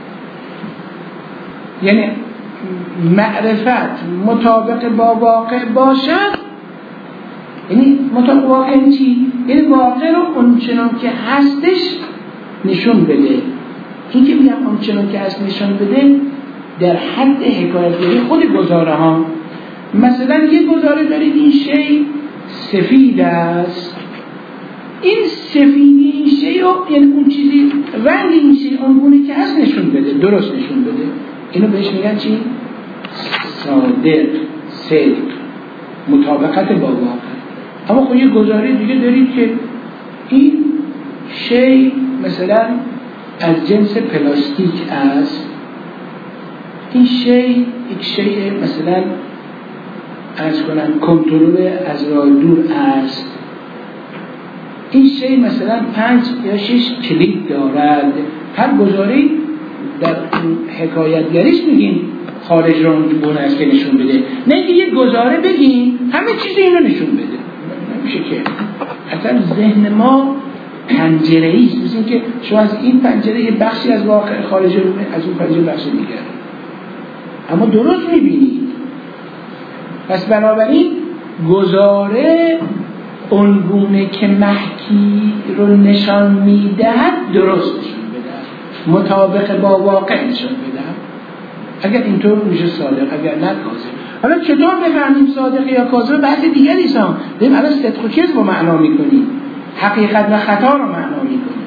یعنی معرفت مطابق با واقع باشد. یعنی مطابق واقع چی؟ یعنی واقع رو اونچنان که هستش نشون بده. این که میگم اونچنان که هست نشون بده در حد حکایتگری خود گزاره ها. مثلا یه گزاره دارید این شی سفید است، این سفیدی این شی رو، یعنی اون چیزی رنگ این شی اونگونه که هست نشون بده، درست نشون بده. اینو بهش میگن چی؟ صادق، صدق، مطابقت با واقع. اما خب یه گزاره دیگه دارید که این شی مثلا از جنس پلاستیک است، این شی یک شی مثلا از کنن کنترل از راه دور است، این شی مثلا پنج یا شش کلید دارد. هر گزاره در حکایتگریش میگیم خارج رو اون است که نشون بده، نه اینکه یه گزاره بگیم همه چیز اینو نشون بده. نمیشه که. اصلا ذهن ما پنجره‌ای است، مثل اینکه شما از این پنجره یه بخشی از واقع خارج رو از اون پنجره بخش دیگر، اما درست میبینید. پس بنابراین گزاره اونگونه که محکی رو نشان میدهد درست نشان بدهد، مطابق با واقع نشان بدهد. اگر اینطور میشه صادق، اگر نه کاذب. حالا چطور بفهمیم صادق یا کاذب؟ بحث دیگری است. ببین الان صدق و کذب رو معنا میکنیم، حقیقت و خطا رو معنا میکنیم.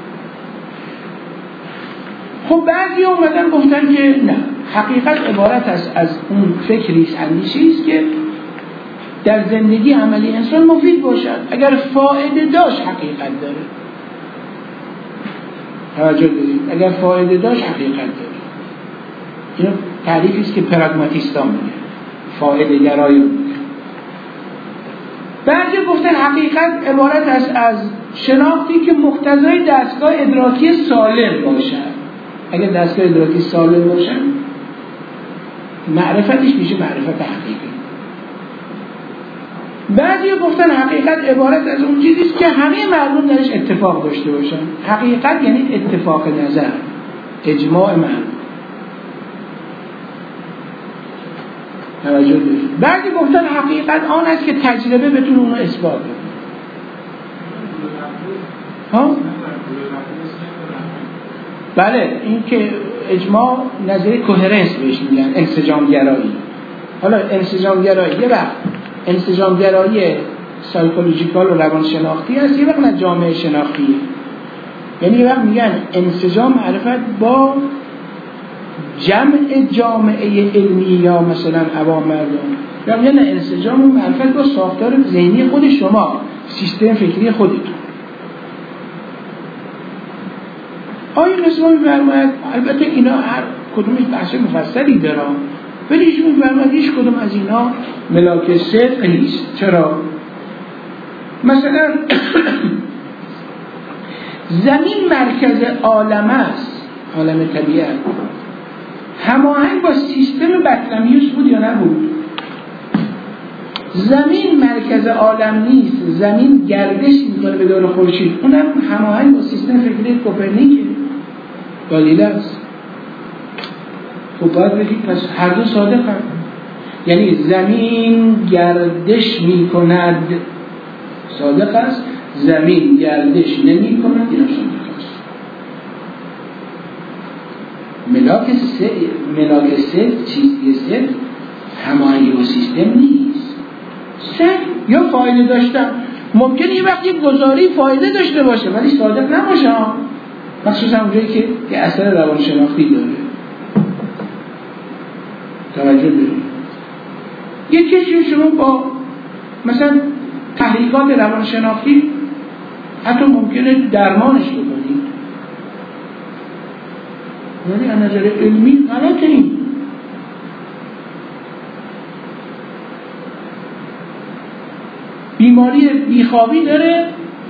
خب بعضی اومدن گفتن که نه، حقیقت عبارت است از اون فکری است، اندیشه‌ای است که در زندگی عملی انسان مفید باشد. اگر فایده داشت حقیقت داره. توجه دارید؟ اگر فایده داشت حقیقت داره. این تعریفی است که پراگماتیستا میگه، فایده گرایی میگه. بعضی گفتن حقیقت عبارت است از شناختی که مقتضای دستگاه ادراکی سالم باشد. اگر دستگاه ادراکی سالم باشد معرفتش میشه معرفت حقیقی. بعضی گفتن حقیقت عبارت از اون چیزی است که همه مردم درش اتفاق داشته باشن. حقیقت یعنی اتفاق نظر، اجماع مردم. توجه دارید؟ بعضی گفتن حقیقت آن است که تجربه بتونه اونو اثبات کنه. ها؟ بله، این که اجماع نظریه کوهرنس بهش میگن، انسجام گرایی. حالا انسجام گرایی یه وقت انسجام گرایی سایکولوژیکال و روانشناختی هست، یه وقت نه جامعه شناختی. یعنی یه وقت میگن انسجام معرفت با جمع جامعه علمی یا مثلا عوام مردم، یا میگن انسجام معرفت با ساختار ذهنی خود شما، سیستم فکری خودتون. آیه قسمه میفرماید، البته اینا هر کدومش بحث مفصلی داره، ولی ایشون میفرماید هیچ کدوم از اینا ملاک صدق نیست. چرا؟ مثلا زمین مرکز عالم است، عالم طبیعت، هماهنگ با سیستم بطلمیوس بود یا نبود؟ زمین مرکز عالم نیست، زمین گردش میکنه به دور خورشید، اونم هماهنگ با سیستم فکری کوپرنیک گالیله است. خب باید بگید پس هر دو صادق هم. یعنی زمین گردش میکند صادق است، زمین گردش نمی کند اینا صادق است. ملاک سه ملاک سه چیزی سه هماهنگی با سیستم نیست. سه یا فایده داشتن. ممکنه یه وقتی گزاری فایده داشته باشه ولی صادق نباشه، مخصوصا اونجایی که یه اثر روانشناختی داره. توجه دارید؟ یه کسی شما با مثلا تحقیقات روانشناختی حتی ممکنه درمانش بکنید ولی از نظر علمی غلطه. این بیماری بیخوابی داره،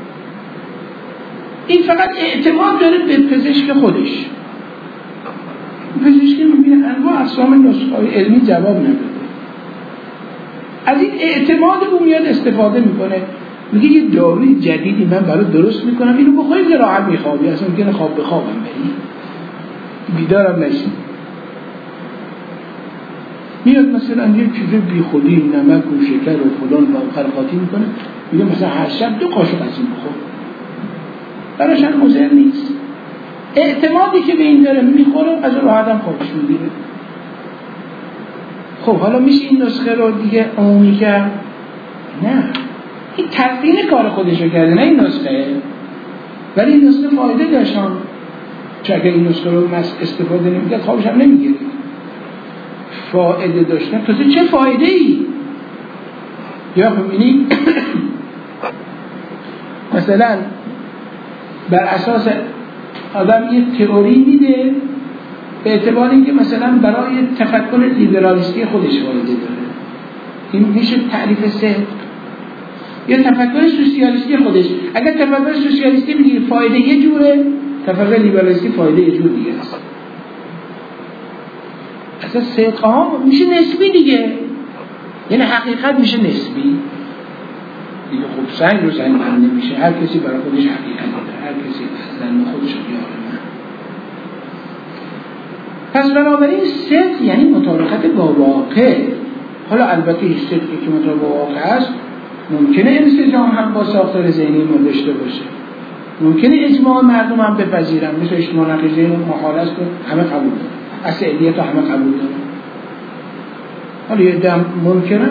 این فقط اعتماد داره به پزشک خودش. پزشکی میبینه انواع اقسام نسخه‌های علمی جواب نداده، از این اعتماد اون میاد استفاده میکنه، میگه یه داروی جدیدی من برای درست میکنم، اینو بخوری که راحت میخوابی، اصلا ممکنه خواب بخوابم بری بیدارم نشی. میاد مثلا یه چیز بی خودی نمک و شکر و فلان و خرخاتی میکنه، میگه مثلا هر شب دو قاشق از این بخور، براش هم مضر نیست. اعتمادی که به این داره میخوره از راحت هم خوابش میگیره. خب حالا میشه این نسخه رو دیگه عمومی کرد؟ نه، این تدوین کار خودش رو کرده، نه این نسخه. ولی این نسخه فایده داشتن، چون اگر این نسخه رو استفاده نمیکرد خوابش هم نمیگیره. فایده داشتن، تازه چه فایده ای؟ یا ببینید مثلا بر اساس آدم یه تئوری میده به اعتبار اینکه مثلا برای تفکر لیبرالیستی خودش فایده داره، این میشه تعریف سه. یا تفکر سوسیالیستی خودش، اگر تفکر سوسیالیستی میگه فایده یه جوره، تفکر لیبرالیستی فایده یه جور دیگه است. اصلا صدقه ها میشه نسبی دیگه، یعنی حقیقت میشه نسبی دیگه. خب سنگ رو سنگ من نمیشه، هر کسی برای خودش حقیقت داره، هر کسی زن خودش رو یاره من. پس بنابراین صدق یعنی مطابقت با واقع. حالا البته این صدقی که مطابق با واقع است ممکنه انسجام هم با ساختار ذهنی ما داشته باشه، ممکنه اجماع مردم هم بپذیرن، مثل اجتماع نقی ذهن محال است و همه قبول دارن، اصل علیت همه قبول دارن. حالا یه دم ممکنه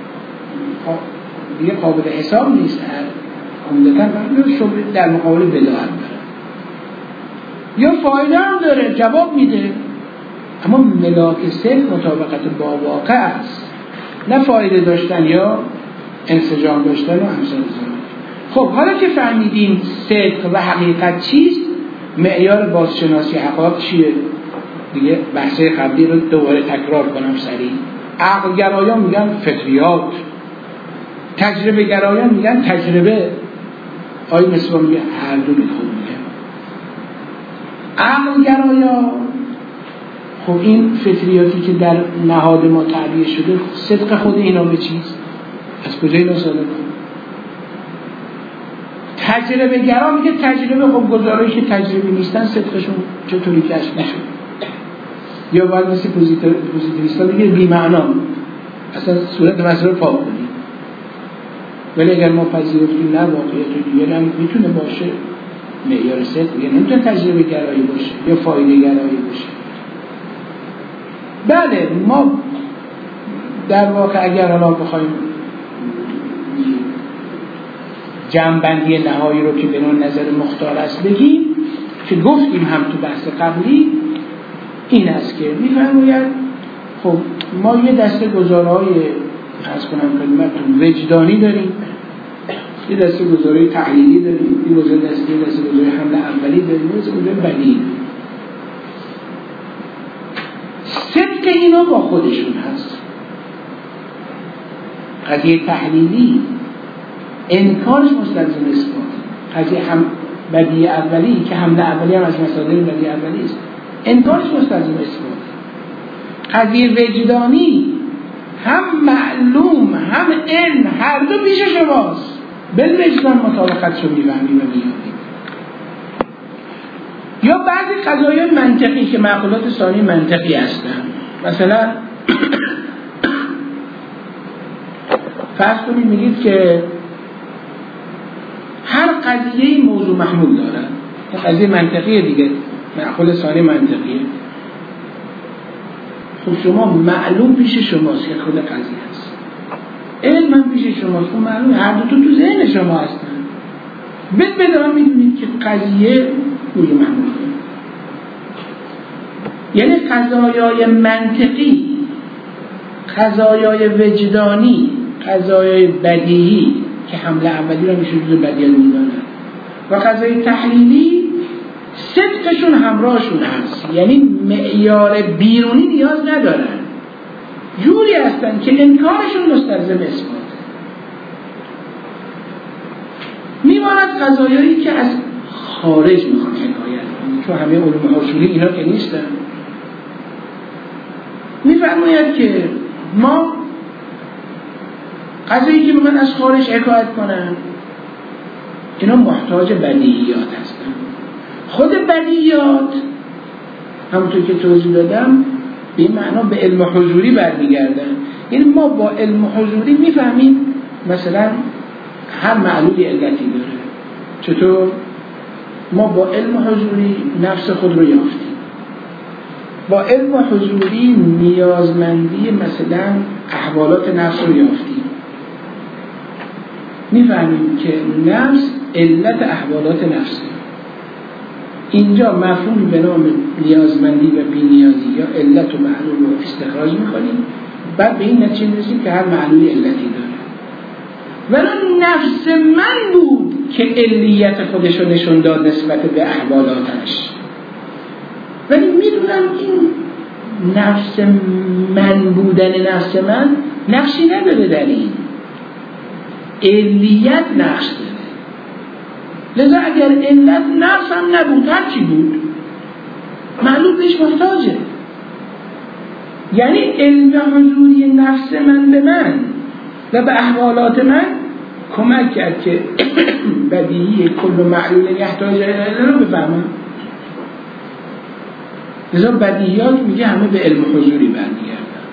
دیگه قابل حساب نیست، عمدتاً شبه در مقابل بدعت داره یا فایده هم داره، جواب میده، اما ملاک صدق مطابقت با واقع است، نه فایده داشتن یا انسجام داشتن و همسان زمان. خب حالا که فهمیدیم صدق و حقیقت چیست، معیار بازشناسی حقایق چیه؟ دیگه بحثه قبلی رو دوباره تکرار کنم سریع. عقل گرایان میگن فطریات، تجربه گرایان میگن تجربه. آیه مسلم میگه هر دو میخواد میگن. عقل گرایان خب این فطریاتی که در نهاد ما تعبیه شده، صدق خود اینا به چیست؟ از کجا اینا صادق کنه؟ تجربه گرا میگه تجربه، خب گزارایی که تجربه نیستن صدقشون چطوری کشف میشه؟ یا باید مثل پوزیتیویستا میگه بی معنا، اصلا صورت مسئله رو پاک کنیم. ولی اگر ما پذیرفتیم نه واقعیت دیگه هم میتونه باشه، معیار صدق میگه نمیتونه تجربه گرایی باشه یا فایده گرایی باشه. بله ما در واقع اگر حالا بخوایم جمع‌بندی نهایی رو که به نظر مختار است بگیم، که گفتیم هم تو بحث قبلی، این است که می‌فرماید خب ما یه دسته گزارهای عرض کنم خدمتتون وجدانی داریم، یه دسته گزارهای تحلیلی داریم، یه دسته دسته دسته گزارهای حمله اولی داریم، یه دسته گزارهای بدیهی. صدق اینا با خودشون هست. قضیه تحلیلی انکارش مستلزم اثبات. قضیه هم بدیهی اولی که حمله اولی هم از مصادر بدیهی اولی است، انکارش مستلزم اثبات. قضیه وجدانی هم معلوم هم علم، هر دو پیش شماست، بالوجدان مطابقت رو می‌فهمیم و می‌یابیم. یا بعضی قضایای منطقی که معقولات ثانی منطقی هستن، مثلا فرض کنید میگید که هر قضیه موضوع محمول داره، قضیه منطقیه دیگه، معقول ثانی منطقیه. خب شما معلوم پیش شماست که خود قضیه هست، علم هم پیش شماست، خب معلومه هر دو تو ذهن شما هستن. بد بدان میدونید که قضیه روی معمول، یعنی قضایای منطقی، قضایای وجدانی، قضایای بدیهی که حمله اولی را میشه جزء بدیهی میدانند و قضای تحلیلی صدقشون همراهشون هست، یعنی معیار بیرونی نیاز ندارن، جوری هستن که انکارشون مستلزم اثباته. میماند قضایایی که از خارج میخوان حکایت کنن، چون همه علوم اصولی اینا که نیستن. میفرماید که ما قضایی که میخوان از خارج حکایت کنن اینا محتاج بدیهیات هستن. خود بدیهیات همونطور که توضیح دادم به این معنا به علم حضوری برمیگردن. یعنی ما با علم حضوری میفهمیم مثلا هر معلولی علتی داره. چطور؟ ما با علم حضوری نفس خود رو یافتیم، با علم حضوری نیازمندی مثلا احوالات نفس رو یافتیم، میفهمیم که نفس علت احوالات نفسه. اینجا مفهوم به نام نیازمندی و بی‌نیازی یا علت و معلول رو استخراج میکنیم، بعد به این نتیجه میرسیم که هر معلولی علتی داره. ولی نفس من بود که علیت خودش رو نشون داد نسبت به احوالاتش، ولی میدونم این نفس من بودن نفس من نقشی نداره در این علیت نقش داره. لذا اگر علت نفس هم نبود هر چی بود معلوم بهش محتاجه. یعنی علم حضوری نفس من به من و به احوالات من کمک کرد که بدیهی کل معلول یحتاج الیه رو بفهمم. لذا بدیهیات میگه همه به علم حضوری برمیگردن.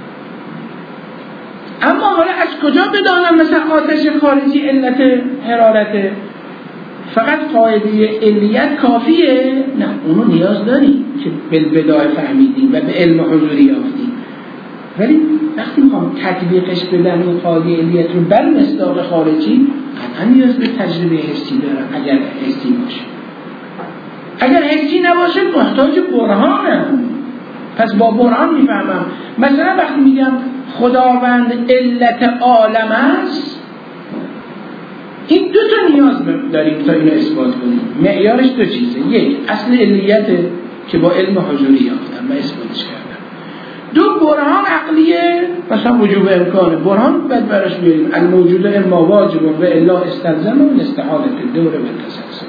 اما حالا از کجا بدانم مثلا آتش خارجی علت حرارته؟ فقط قاعده علیت کافیه؟ نه، اونو نیاز داریم که بالبدای فهمیدیم و به علم حضوری یافتیم. ولی وقتی میخوام تطبیقش بدم این قاعده علیت رو بر مصداق خارجی، قطعا نیاز به تجربه حسی دارم. اگر حسی باشه، اگر حسی نباشه محتاج برهانم. پس با برهان میفهمم. مثلا وقتی میگم خداوند علت عالم است، این دو تا نیاز داریم تا اینو اثبات کنیم. معیارش دو چیزه: یک، اصل علیت که با علم حضوری یافتم و اثباتش کردم. دو، برهان عقلیه، مثلا وجوب امکانه. برهان باید براش بیاریم الموجود اما واجب و الا استلزم و استحالت دوره و تسلسل.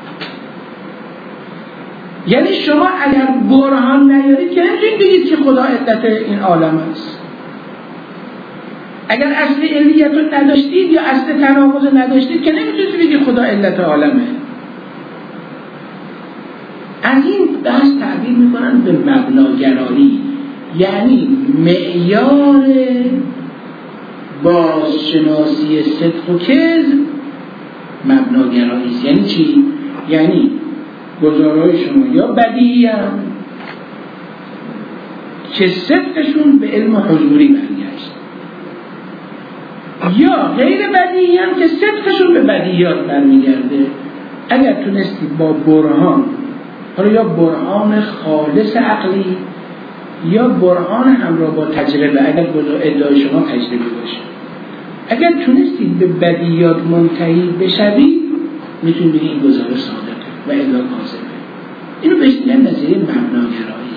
یعنی شما اگر برهان نیارید که نمیتونید بگید که خدا علت این عالم است. اگر اصل علیت رو نداشتید یا اصل تناقض نداشتید که نمیتونید بگید خدا علت عالمه. از این بحث تعبیر میکنن به مبناگرایی، یعنی معیار بازشناسی صدق و کذب مبناگرایی است. یعنی چی؟ یعنی گزارهای شما یا بدیهی هم که صدقشون به علم حضوری برگشت، یا غیر بدیهی هم که صدقشون به بدیهیات برمیگرده. اگر تونستی با برهان، حالا یا برهان خالص عقلی یا برهان همراه با تجربه، اگر ادعای شما تجربه باشه، اگر تونستید به بدیهیات منتهی بشوید میتونید بگید این گزاره صادقه و الا کاذبه. اینو بهش میگن نظریه مبناگرایی.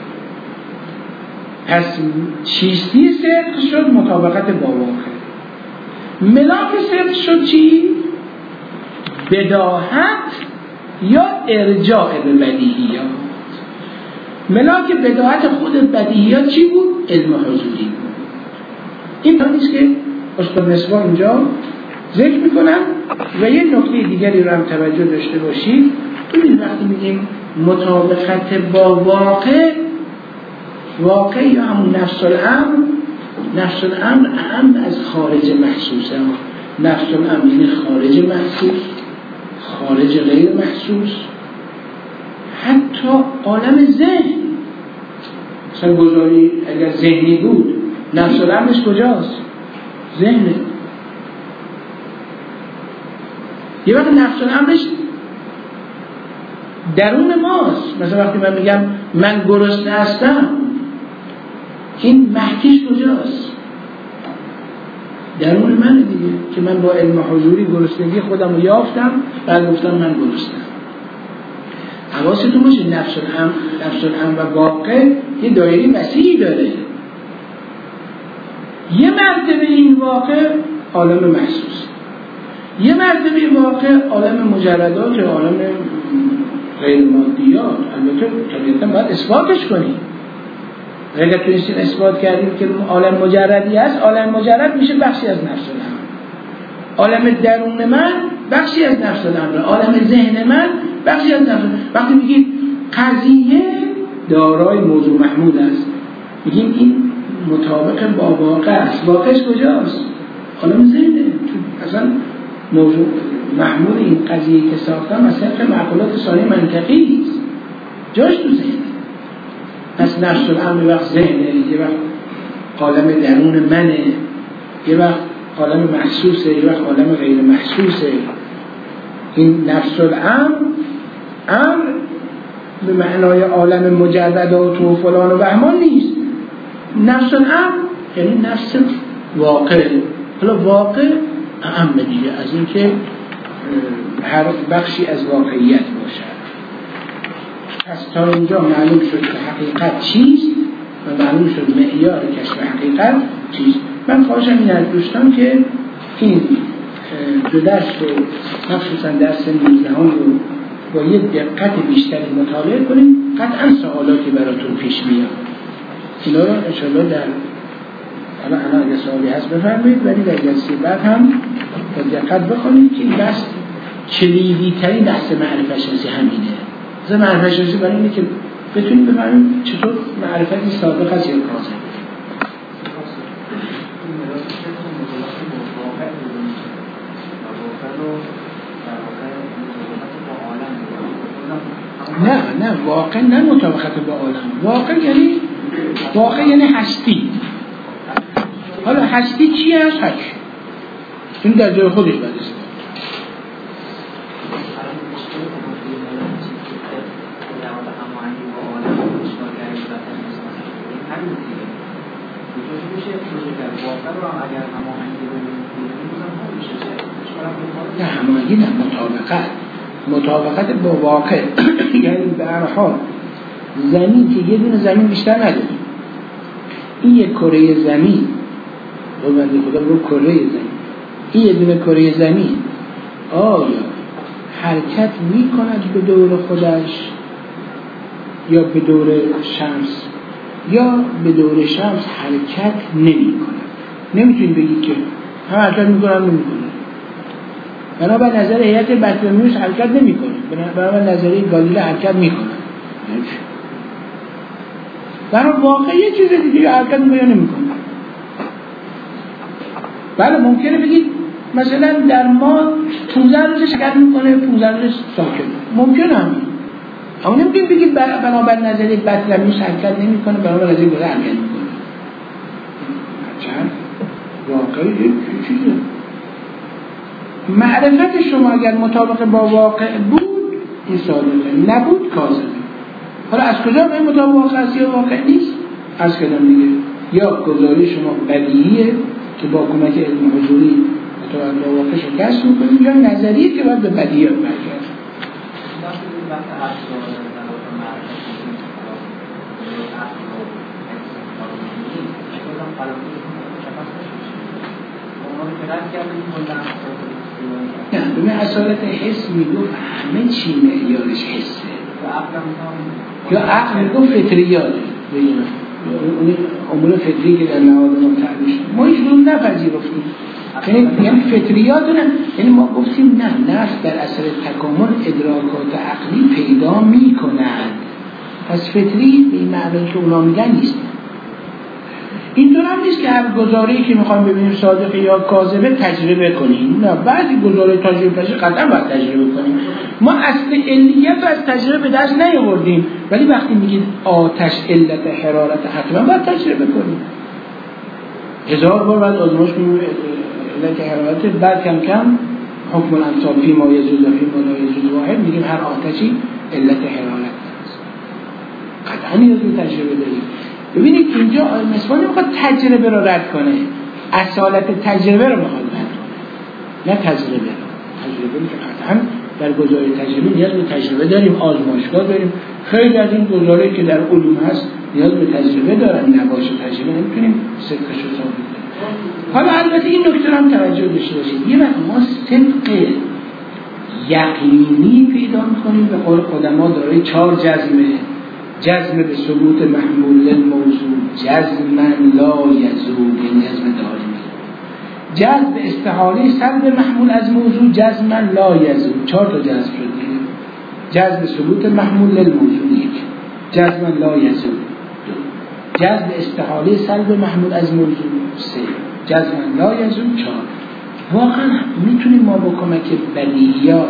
پس چیستی صدق شد مطابقت با واقع. ملاک صدق شد چی؟ بداهت یا ارجاع به بدیهیات. ملاک بداهت خود بدیهیات چی بود؟ علم حضوری بود. این تا نیست که استاد مصباح اینجا ذکر میکنم. و یه نکته دیگری رو هم توجه داشته باشید. ببینید وقتی میگیم مطابقت با واقع، واقع یا همون نفس الامر، نفس الامر اهم از خارج محسوسه. نفس الامر یعنی خارج محسوس، خارج غیر محسوس، حتی عالم ذهن. مثلا گذاری اگر ذهنی بود، نفس الامرش کجاست؟ ذهنه. یه وقت نفس الامرش درون ماست. مثلا وقتی من میگم من گرسنه هستم، این محکیش کجاست؟ درون من دیگه، که من با علم حضوری گرسنگی خودم رو یافتم، بعد گفتم من گرسنم. حواستون باشه نفس الامر نفس الامر و واقع یه دایره وسیعی داره. یه مرتبه این واقع عالم محسوس، یه مرتبه واقع عالم مجردات، عالم غیر مادیات. البته طبیعتا باید اثباتش کنیم. اگر تونستیم اثبات کردیم که عالم مجردی است، عالم مجرد میشه بخشی از نفس الامر. عالم درون من بخشی از نفس الامر، عالم ذهن من بخشی از نفس الامر. وقتی میگیم قضیه دارای موضوع محمود است، میگیم این مطابق با واقع است. واقعش کجاست؟ عالم ذهنه. اصلا موضوع محمود این قضیه که ساختم از طریق معقولات ثانی منطقی است، جاش تو ذهنه. پس نفس الامر وقت ذهنه، یه وقت عالم درون منه، یه وقت عالم محسوسه، یه وقت عالم غیر محسوسه. این نفس الامر امر به معنای عالم مجردات و فلان و بهمان نیست. نفس الامر یعنی نفس واقع. حالا واقع اهم دیگه از این که هر بخشی از واقعیت باشد. پس تا اینجا معلوم شد که حقیقت چیست و معلوم شد معیار کشف حقیقت چیست. من خواهشم این از دوستان که این دو درس رو مخصوصا درس نوزدهم رو با یه دقت بیشتری مطالعه کنیم. قطعا سوالاتی براتون پیش میاد. اینا رو انشاءالله در حالا الان اگه سوالی هست بفرمایید، ولی در جلسه بعد هم با دقت بخونید که این بحث کلیدی ترین بحث معرفت شناسی همینه. مثلا معرفت شناسی برای اینه که بتونید بفهمید چطور معرفتی صادق است یا کاذب. نه نه واقع نه مطابقت با عالم. واقع یعنی واقع یعنی هستی. حالا هستی چی هست؟ هست این در جای خودش باید است. نه هماهنگی نه، مطابقت. مطابقت با واقع یعنی به هر حال زمین که یه دونه زمین بیشتر نداره، این یک کره زمین رو بنده خدا رو کره زمین، این یه دونه کره زمین آیا حرکت می کند به دور خودش یا به دور شمس یا به دور شمس حرکت نمی کند؟ نمیتونید بگید که هم حرکت می کنند نمی کنند. بنابر نظر هیئت بطلمیوس حرکت نمی کنند، بنابر نظر گالیله حرکت می کنند. بنابر واقعی یه چیز دیگه حرکت می کنند نمی کنند. بله ممکنه بگید مثلا در ما پونزده روز شکر میکنه، پونزده روز ساکن، ممکنه همین. اما نمیتونید بگید بنابر نظریه بطلمیوس حرکت نمیکنه، بنابر نظریه گالیله حرکت میکنه. چند واقعی چیزه. معرفت شما اگر مطابق با واقع بود این صادقه، نبود کاذبه. حالا از کجا به مطابق واقع است یا واقع نیست؟ از کدام دیگه؟ یا گزاری شما بدیهیه که با کمک علم حضوری مطابق با واقعش رو کشف میکنیم، یا نظریه که باید به بدیهیات برگرد. نه ببین اصالت حس میگفت همه چی معیارش حسه یا عقل میگفت فطریاته، اون امور فطری که در نهاد ما تعریف شد ما هیچ کدوم نپذیرفتیم. یعنی فطریات نه، یعنی ما گفتیم نه، نفس در اثر تکامل ادراکات عقلی پیدا میکند، پس فطری به این معنی که اونا میگن نیست. اینطور هم نیست که هر گزاره‌ای که میخوایم ببینیم صادقه یا کاذبه تجربه کنیم. نه، بعضی گزاره تجربه بشه قطعا باید تجربه کنیم. ما اصل علیت رو از تجربه به دست نیاوردیم، ولی وقتی میگید آتش علت حرارت حتما باید تجربه کنیم. هزار بار باید آزمایش کنیم علت حرارت، بعد کم کم حکم الامثال فی ما یجوز و فی ما لا یجوز واحد، میگیم هر آتشی علت حرارت است. قطعا نیاز به تجربه داریم. ببینید اینجا آقای مصباحی میخواد تجربه رو رد کنه، اصالت تجربه رو میخواد رد کنه، نه تجربه رو. تجربه رو که قطعا در گزارش تجربه نیاز به تجربه داریم، آزمایشگاه داریم. خیلی از این گزارش که در علوم هست نیاز به تجربه دارن، نباشه تجربه نمیتونیم صدقش رو ثابت کنیم. حالا البته این نکته هم توجه داشته باشید، یه وقت ما صدق یقینی پیدا میکنیم، به قول قدما دارای چهار جزمه: جزم به ثبوت محمول الموضوع، جزم لا یزول، این جزم دارمی، جزم به استحاله سلب محمول از موضوع، جزم لا یزول. چهار تا جزم شد دیگه. جزم ثبوت محمول الموضوع یک، جزم لا یزول دو، جزم استحاله سلب محمول از موضوع سه، جزم لا یزول چهار. واقعا میتونیم ما با کمک بدیهیات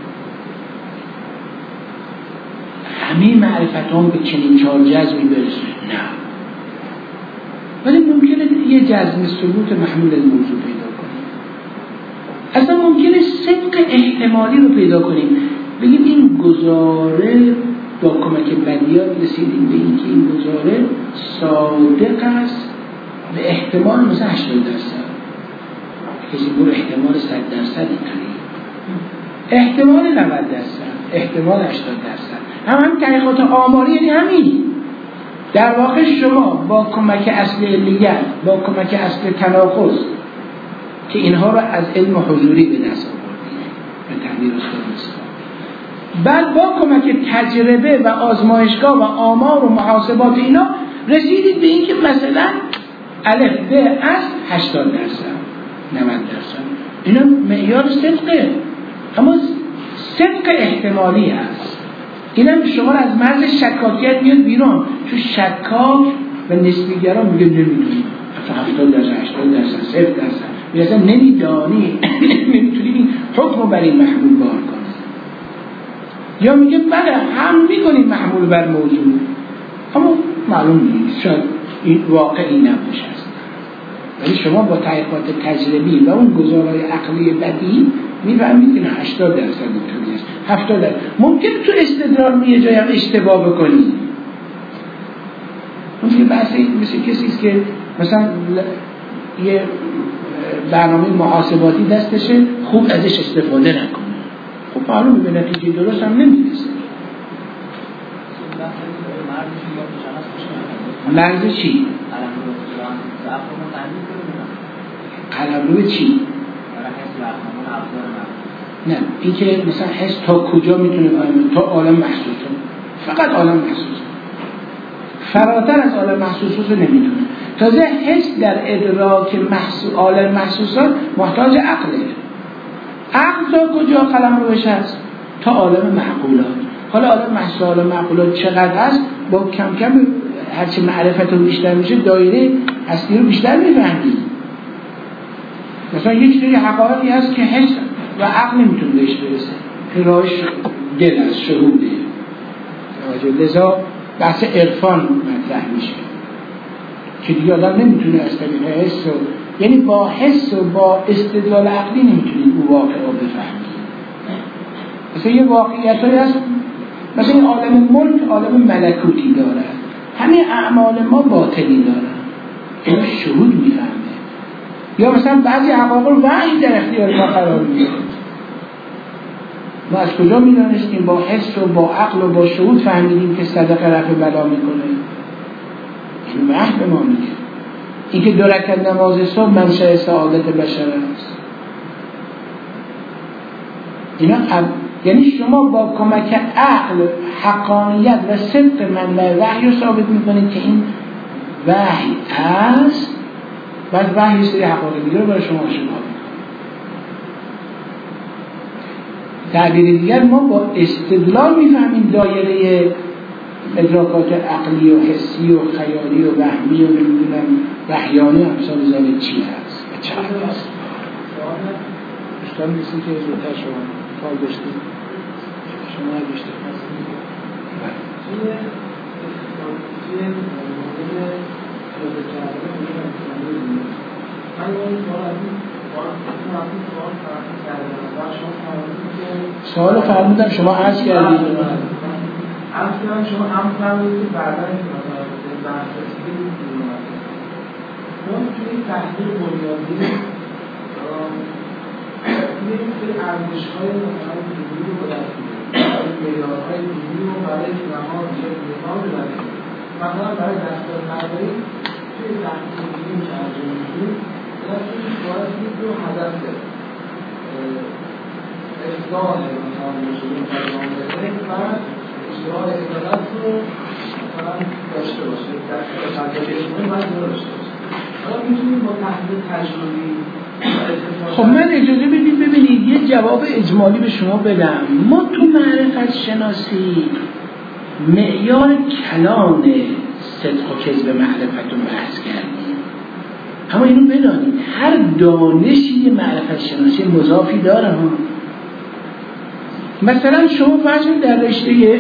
همه معرفت هم به چنین چهار جزمی برسیم؟ نه. ولی ممکنه یه جزم ثبوت محمول الموضوع پیدا کنیم، اصلا ممکنه صدق احتمالی رو پیدا کنیم، بگیم این گزاره با کمک بدیهیات رسیدیم به این که این گزاره صادق است به احتمال مثلا هشتاد درصد. کسی بور احتمال صد درصد اینطوری، احتمال نود درصد، احتمال هشتاد درصد. هم هم تحقیقات آماری یعنی همین. در واقع شما با کمک اصل علیت، با کمک اصل تناقض که اینها رو از علم حضوری به دست آوردید به تعبیر استاد مصباح، بعد با کمک تجربه و آزمایشگاه و آمار و محاسبات اینا رسیدید به این که مثلا الف ب اصل هشتاد درصد نود درصد. اینا معیار صدقه، اما صدق احتمالی هست. اینم شما از مرز شکاکیت میاد بیرون، چون شکاک و نسبیگران میگه نمیدونی هفتاد درصد هشتاد درصد صفر درصد، میگه نمیدانی نمیتونی این حکم رو بر این محمول بار کنی، یا میگه بله هم میکنیم محمول بر موضوع، اما معلوم نیست، شاید این واقعی نباشه. ولی شما با تحقیقات تجربی و اون گزارهای عقلی بدی میفهمید که هشتاد درصد اینطوری است، هفتاد درصد. ممکن تو استدلال می یه جایی هم اشتباه بکنی. ممکن بحثی مثل کسی است که مثلا یه برنامه محاسباتی دستشه، خوب ازش استفاده نکنه، خب معلومه به نتیجه درست هم نمیرسه. مرز چی؟ قلمرو چی؟ نه این که مثلا حس تا کجا میتونه تا عالم محسوس، فقط عالم محسوس، فراتر از عالم محسوس رو نمیتونه. تازه حس در ادراک محسوس عالم محسوسات محتاج عقله. عقل تا کجا قلمروش هست؟ تا عالم معقولات. حالا عالم محسوس عالم معقولات چقدر هست؟ با کم کم هرچی معرفت رو بیشتر میشه دایره اصلی رو بیشتر میفهمید. مثلا یک سری حقایقی هست که حس و عقل نمیتونه بهش برسه، راهش دل از شهوده. لذا بحث عرفان مطرح میشه که دیگه آدم نمیتونه از طریق حس و یعنی با حس و با استدلال عقلی نمیتونید او واقع رو بفهمید. مثلا یه واقعیت هایی هست، مثلا این عالم ملک عالم ملکوتی داره، همه اعمال ما باطنی داره، این شهود میفهمه. یا مثلا بعضی حقایق رو وحی در اختیار ما قرار میده، ما از کجا میدانستیم؟ با حس و با عقل و با شهود فهمیدیم که صدقه رفع بلا میکنه. این وحی به ما میگه. این که دو رکعت نماز صبح منشأ سعادت بشر است. اینا اب... یعنی شما با کمک عقل حقانیت و صدق منبع وحی رو ثابت میکنید که این وحی است، بعد وحی سری حقایق دیگه رو برای شما آشکار میکنه. تعبیر دیگر ما با استدلال میفهمیم دایره ادراکات عقلی و حسی و خیالی و وهمی و نمیدونم وحیانی و امثال ذالک چی هست و چقدر هست. دوستان نیستیم که زودتر شما کار داشتیم، شما داشتیم سوال فرمودم شما عرض کردید عرض کردم شما هم فرمودید که بعدا مثلا بحث رسیدید اون توی تحقیق بنیادی یه سری ارزش‌های مثلا دینی رو با دست می‌گیرید معیارهای دینی رو برای سینما یک نظام رو دست می‌گیرید مثلا برای دستورالفرمایی توی تحقیق دینی که انجام می‌دید دستش باید دید رو هدف داره افضال مثلا مشهورین فرمان بده و اشتغال عبادت رو مثلا داشته باشه دستور تجربه باید داشته باشه حالا می‌تونید با تحقیق تجربی خب من اجازه بدید ببینید یه جواب اجمالی به شما بدم. ما تو معرفت شناسی معیار کلان صدق و کذب معرفت رو بحث کردیم، اما اینو بدانید هر دانشی یه معرفت شناسی مضافی داره ها. مثلا شما فرض کنید در رشته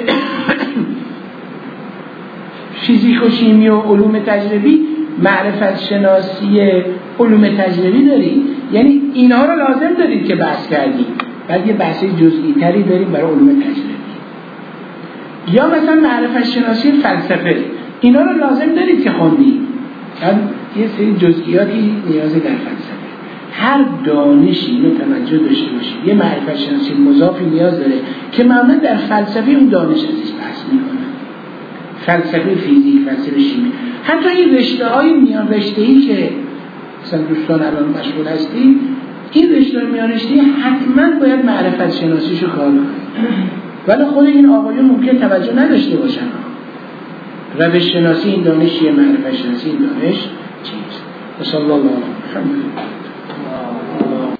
فیزیک و شیمی و علوم تجربی معرفت شناسی علوم تجربی دارید، یعنی اینها رو لازم دارید که بحث کردیم، بعد یه بحث جزئی تری داریم برای علوم تجربی. یا مثلا معرفت شناسی فلسفه، اینا رو لازم دارید که خوندید، بعد یه سری جزئیاتی نیاز در فلسفه. هر دانشی اینو توجه داشته باشید یه معرفت شناسی مضافی نیاز داره که معمولا در فلسفه اون دانش ازش بحث میکنه، فلسفه فیزیک، فلسفه شیمی. حتی این رشته‌های میان رشته‌ای که مثلا دوستان الان مشغول هستید، این رشته میان رشته‌ای حتما باید معرفت شناسیشو کار کنید، ولی خود این آقایون ممکن توجه نداشته باشن. روش شناسی این دانشیه، معرفت شناسی این دانش چیست. و صلی الله علیه و سلم.